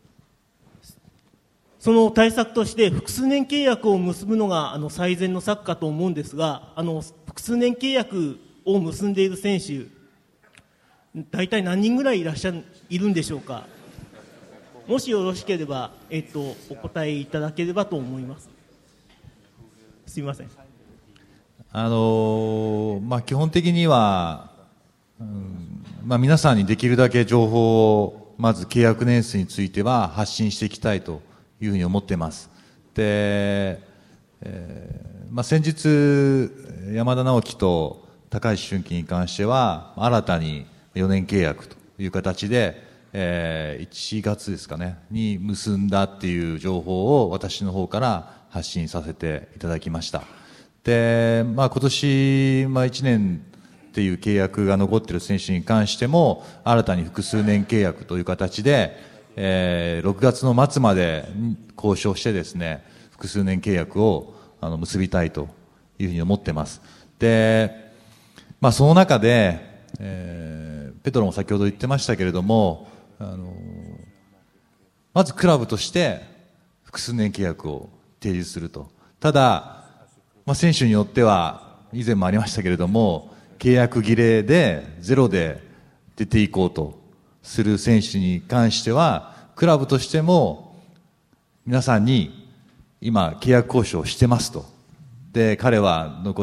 その対策として複数年契約を結ぶのがあの最善の策かと思うんですが、あの複数年契約を結んでいる選手、大体何人ぐらいいらっしゃるいるんでしょうか。もしよろしければ、えっと、お答えいただければと思います。すみません。 あのーまあ、基本的には、うんまあ、皆さんにできるだけ情報をまず契約年数については発信していきたいというふうに思っています。で、えーまあ、先日山田直樹と高橋俊樹に関しては新たによねん契約という形で、えー、いちがつですかねに結んだっていう情報を私の方から発信させていただきました。で、まあ、今年、まあ、いちねんっていう契約が残っている選手に関しても新たに複数年契約という形で、えー、ろくがつの末まで交渉してですね複数年契約をあの結びたいというふうに思っています。で、まあ、その中で、えー、ペトロも先ほど言ってましたけれども、あのまずクラブとして複数年契約を提示すると。ただまあ、選手によっては以前もありましたけれども契約切れでゼロで出ていこうとする選手に関してはクラブとしても皆さんに今契約交渉をしてますと。で彼は残り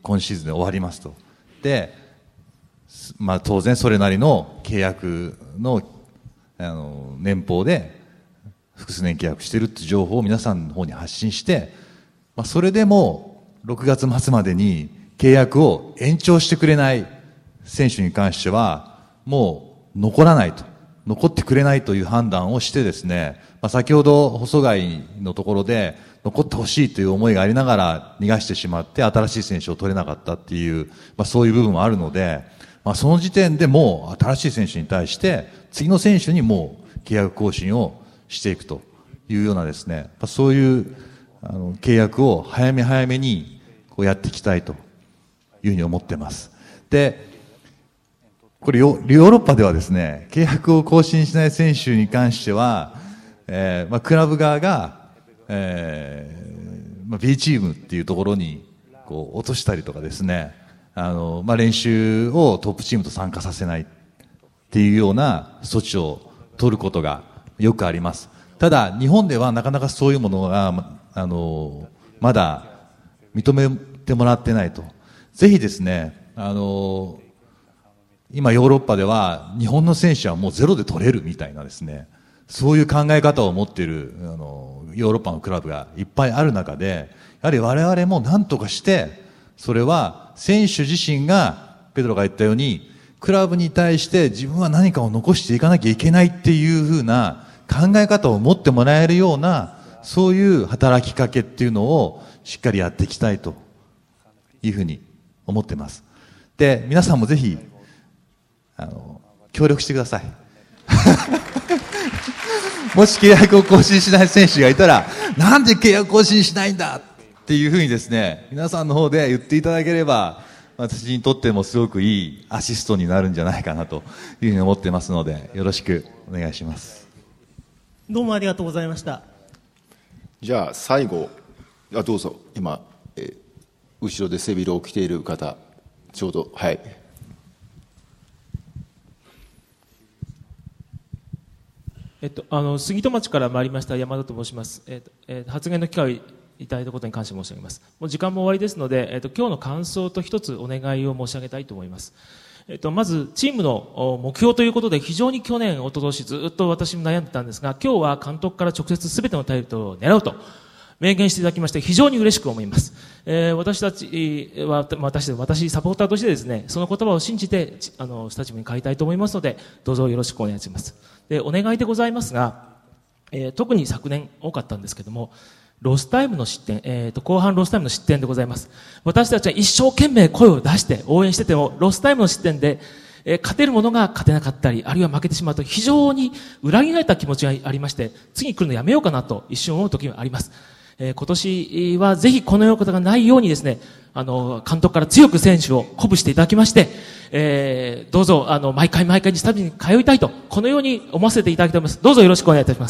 今シーズンで終わりますと。で、まあ、当然それなりの契約の、あの年俸で複数年契約しているという情報を皆さんの方に発信して、まあ、それでもろくがつ末までに契約を延長してくれない選手に関してはもう残らないと、残ってくれないという判断をしてですね、まあ、先ほど細貝のところで残ってほしいという思いがありながら逃がしてしまって新しい選手を取れなかったっていう、まあ、そういう部分もあるので、まあ、その時点でもう新しい選手に対して次の選手にもう契約更新をしていくというようなですね、まあ、そういうあの契約を早め早めにこうやっていきたいというふうに思っています。で、これヨーロッパではですね、契約を更新しない選手に関しては、えーまあ、クラブ側が、えーまあ、B チームっていうところにこう落としたりとかですね、あの、まあ、練習をトップチームと参加させないっていうような措置を取ることがよくあります。ただ、日本ではなかなかそういうものが、あの、まだ認めてもらってないと。ぜひですね、あの、今ヨーロッパでは日本の選手はもうゼロで取れるみたいなですね、そういう考え方を持っている、あの、ヨーロッパのクラブがいっぱいある中で、やはり我々も何とかして、それは選手自身がペドロが言ったようにクラブに対して自分は何かを残していかなきゃいけないっていうふうな考え方を持ってもらえるようなそういう働きかけっていうのをしっかりやっていきたいというふうに思ってます。で、皆さんもぜひあの協力してくださいもし契約を更新しない選手がいたらなんで契約更新しないんだっていうふうにですね、皆さんの方で言っていただければ、私にとってもすごくいいアシストになるんじゃないかなというふうに思ってますので、よろしくお願いします。 どうもありがとうございました。 じゃあ最後、あどうぞ、今、えー、後ろで背広を着ている方、ちょうど、はい。 えっと、あの杉戸町から参りました山田と申します。えっとえー、発言の機会をいただいたことに関して申し上げます。もう時間も終わりですので、えっと、今日の感想と一つお願いを申し上げたいと思います。えっと、まずチームの目標ということで非常に去年、一昨年ずっと私も悩んでたんですが、今日は監督から直接全てのタイトルを狙うと明言していただきまして非常に嬉しく思います。えー、私たちは私私サポーターとしてですね、その言葉を信じてあのスタジアムに帰りたいと思いますので、どうぞよろしくお願いします。で、お願いでございますが、えー、特に昨年多かったんですけども、ロスタイムの失点、えー、と後半ロスタイムの失点でございます。私たちは一生懸命声を出して応援してても、ロスタイムの失点で、えー、勝てるものが勝てなかったり、あるいは負けてしまうと非常に裏切られた気持ちがありまして、次に来るのやめようかなと一瞬思う時があります。えー、今年はぜひこのようなことがないようにですね、あの監督から強く選手を鼓舞していただきまして、えー、どうぞあの毎回毎回にスタジアムに通いたいとこのように思わせていただきたいと思います。どうぞよろしくお願いいたします。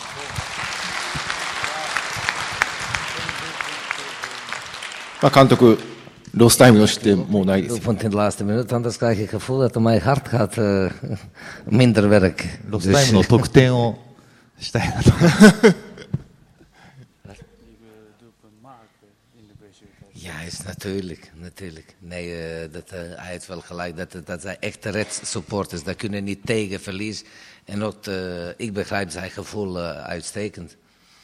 まあ、監督、ロスタイムの失点もうないです。 Doelpunt in de laatste minuut, anders krijg ik het gevoel dat er mijn hart gaat uh, minder werk. ロスタイムの得点をしたいなと。 Ja, is natuurlijk, natuurlijk. Nee, uh, dat, uh, hij heeft wel gelijk. Dat, dat zijn echte Reds supporters. Daar kunnen niet tegen verlies. En ook, uh, ik begrijp zijn gevoel uh, uitstekend.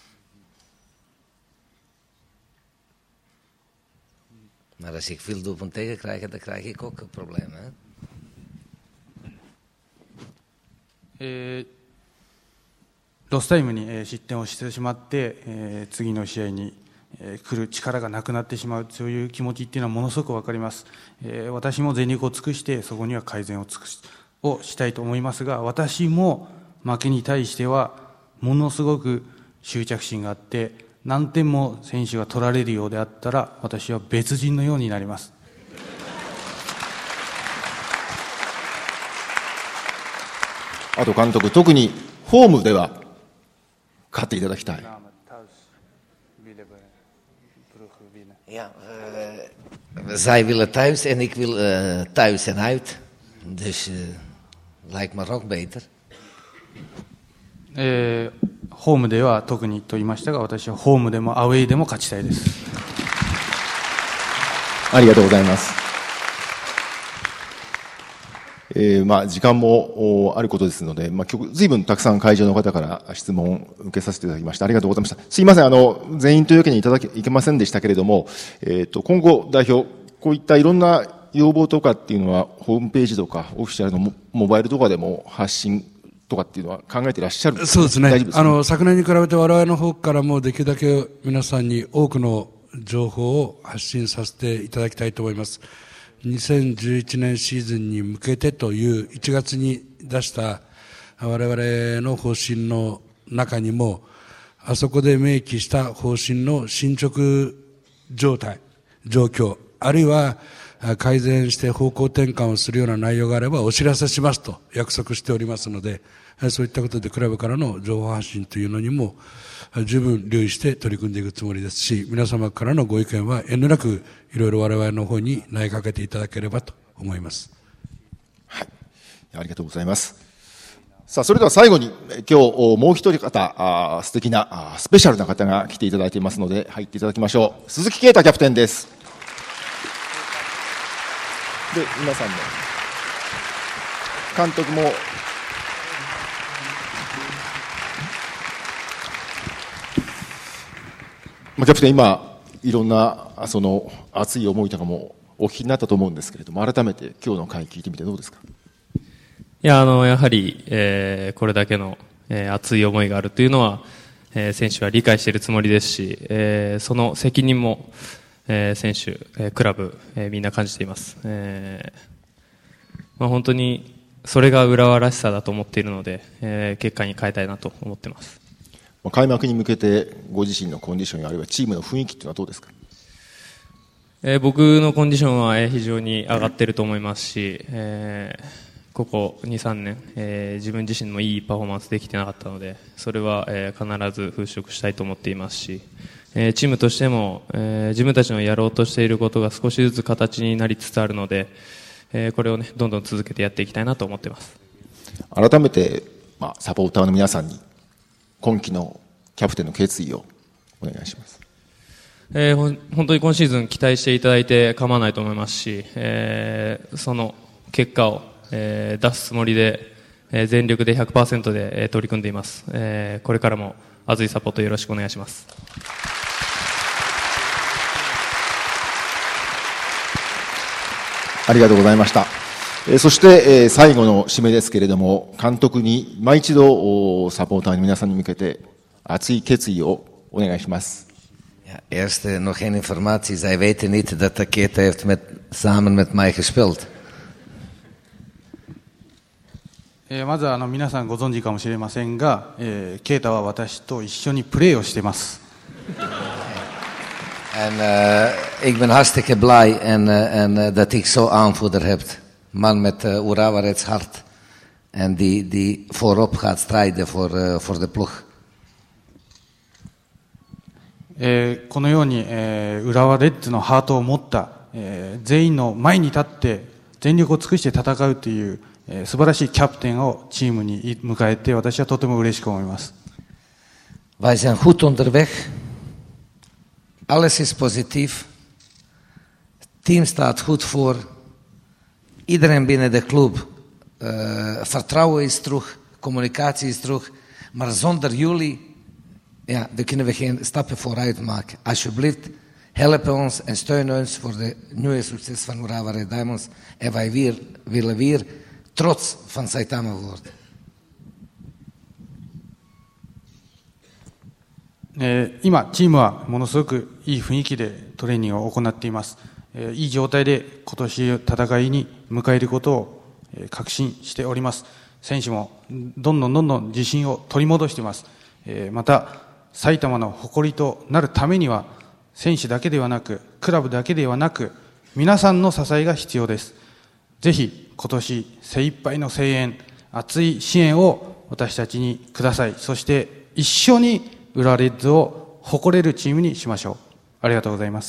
Maar als ik veel doelpunten tegen krijg, dan krijg ik ook een probleem. Hè? えー、ロスタイムに、えー、失点をしてしまって、えー、次の試合に、えー、来る力がなくなってしまう、そういう気持ちっていうのはものすごく分かります。えー、私も全力を尽くしてそこには改善を尽くしをしたいと思いますが、私も負けに対してはものすごく執着心があって、何点も選手が取られるようであったら私は別人のようになります。 あと監督、特にホームでは勝っていただきたい。 Ja, uh, zij willen thuis en ik wil uh, thuis en uit. Dus uh, lijkt me ook beter. えー、ホームでは特にと言いましたが、私はホームでもアウェイでも勝ちたいです。 ありがとうございます。えー、まあ、時間もあることですので、まあ、今日、随分たくさん会場の方から質問を受けさせていただきました。ありがとうございました。すいません、あの、全員というわけにいただけ、いけませんでしたけれども、えっと、今後、代表、こういったいろんな要望とかっていうのは、ホームページとか、オフィシャルの モ, モバイルとかでも発信とかっていうのは考えていらっしゃるんですか？ そうですね。 大丈夫ですか？ あの、昨年に比べて我々の方からもできるだけ皆さんに多くの情報を発信させていただきたいと思います。にせんじゅういちねんシーズンに向けてといういちがつに出した我々の方針の中にも、あそこで明記した方針の進捗状態、状況、あるいは改善して方向転換をするような内容があればお知らせしますと約束しておりますので、そういったことでクラブからの情報発信というのにも十分留意して取り組んでいくつもりですし、皆様からのご意見は遠慮なくいろいろ我々の方に投げかけていただければと思います。 はい、ありがとうございます。さあ、それでは最後に今日もう一人方、あ素敵なスペシャルな方が来ていただいていますので入っていただきましょう。鈴木啓太キャプテンです。で、皆さんも監督もキャプテン、今いろんなその熱い思いとかもお聞きになったと思うんですけれども、改めて今日の会聞いてみてどうですか？ いや、あのやはり、えー、これだけの、えー、熱い思いがあるというのは、えー、選手は理解しているつもりですし、えー、その責任も、えー、選手、えー、クラブ、えー、みんな感じています。えーまあ、本当にそれが浦和らしさだと思っているので、えー、結果に変えたいなと思っています。 開幕に向けてご自身のコンディション、あるいはチームの雰囲気というのはどうですか？ えー、僕のコンディションは非常に上がっていると思いますし、えー、ここに、さんねん、えー、自分自身もいいパフォーマンスできてなかったので、それは、えー、必ず払拭したいと思っていますし、えー、チームとしても、えー、自分たちのやろうとしていることが少しずつ形になりつつあるので、えー、これをね、どんどん続けてやっていきたいなと思っています。 改めて、まあ、サポーターの皆さんに今季のキャプテンの決意をお願いします。 えー、ほん本当に今シーズン期待していただいて構わないと思いますし、えー、その結果を、えー、出すつもりで、えー、全力で ひゃくパーセント で、えー、取り組んでいます。えー、これからも熱いサポートよろしくお願いします。 ありがとうございました。えー、そして、えー、最後の締めですけれども、監督に今一度サポーターの皆さんに向けて熱い決意をお願いします。 Ja, eerst uh, nog geen informatie. Zij weten niet dat de Keita heeft met, samen met mij gespeeld. えー、まずあの皆さんご存知かもしれませんが、えー、ケイタは私と一緒にプレーをしています。 En uh, ik ben hartstikke blij en, uh, en, uh, dat ik zo aanvoerder heb. Man met uh, Urawa Reds hart. En die, die voorop gaat strijden voor, uh, voor de ploeg. えー、このように、えー、浦和レッズのハートを持った、えー、全員の前に立って全力を尽くして戦うという、えー、素晴らしいキャプテンをチームに迎えて私はとても嬉しく思います。 Wij zijn goed onderweg. Alles is positief. Team staat goed voor. Iedereen binnen de club. Uh, vertrouwen is terug. Communicatie is terug. Maar zonder jullie ja, dan kunnen we geen stappen vooruit maken. Alsjeblieft, help ons en steun ons voor de nieuwe succes van Urawa Red Diamonds. En wij weer, willen weer trots van Saitama worden. えー、今、チームはものすごくいい雰囲気でトレーニングを行っています。えー、いい状態で今年戦いに迎えることを、えー、確信しております。選手もどんどんどんどん自信を取り戻しています。えー、また、埼玉の誇りとなるためには選手だけではなくクラブだけではなく皆さんの支えが必要です。ぜひ今年精一杯の声援、熱い支援を私たちにください。そして一緒に浦和レッズを誇れるチームにしましょう。ありがとうございます。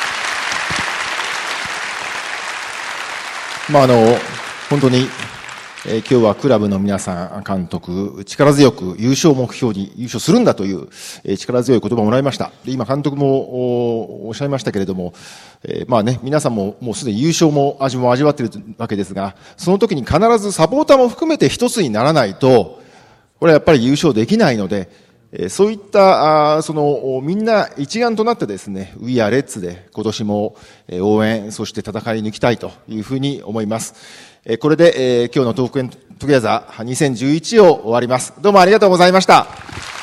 まあ、あの本当にえー、今日はクラブの皆さん、監督、力強く優勝を目標に優勝するんだという、えー、力強い言葉をもらいました。で今、監督もおっしゃいましたけれども、えー、まあね、皆さんももうすでに優勝も味も味わっているわけですが、その時に必ずサポーターも含めて一つにならないと、これはやっぱり優勝できないので、えー、そういった、あその、みんな一丸となってですね、We are Redsで今年も応援、そして戦い抜きたいというふうに思います。これで、えー、今日のトークエントゥギャザーにせんじゅういちを終わります。どうもありがとうございました。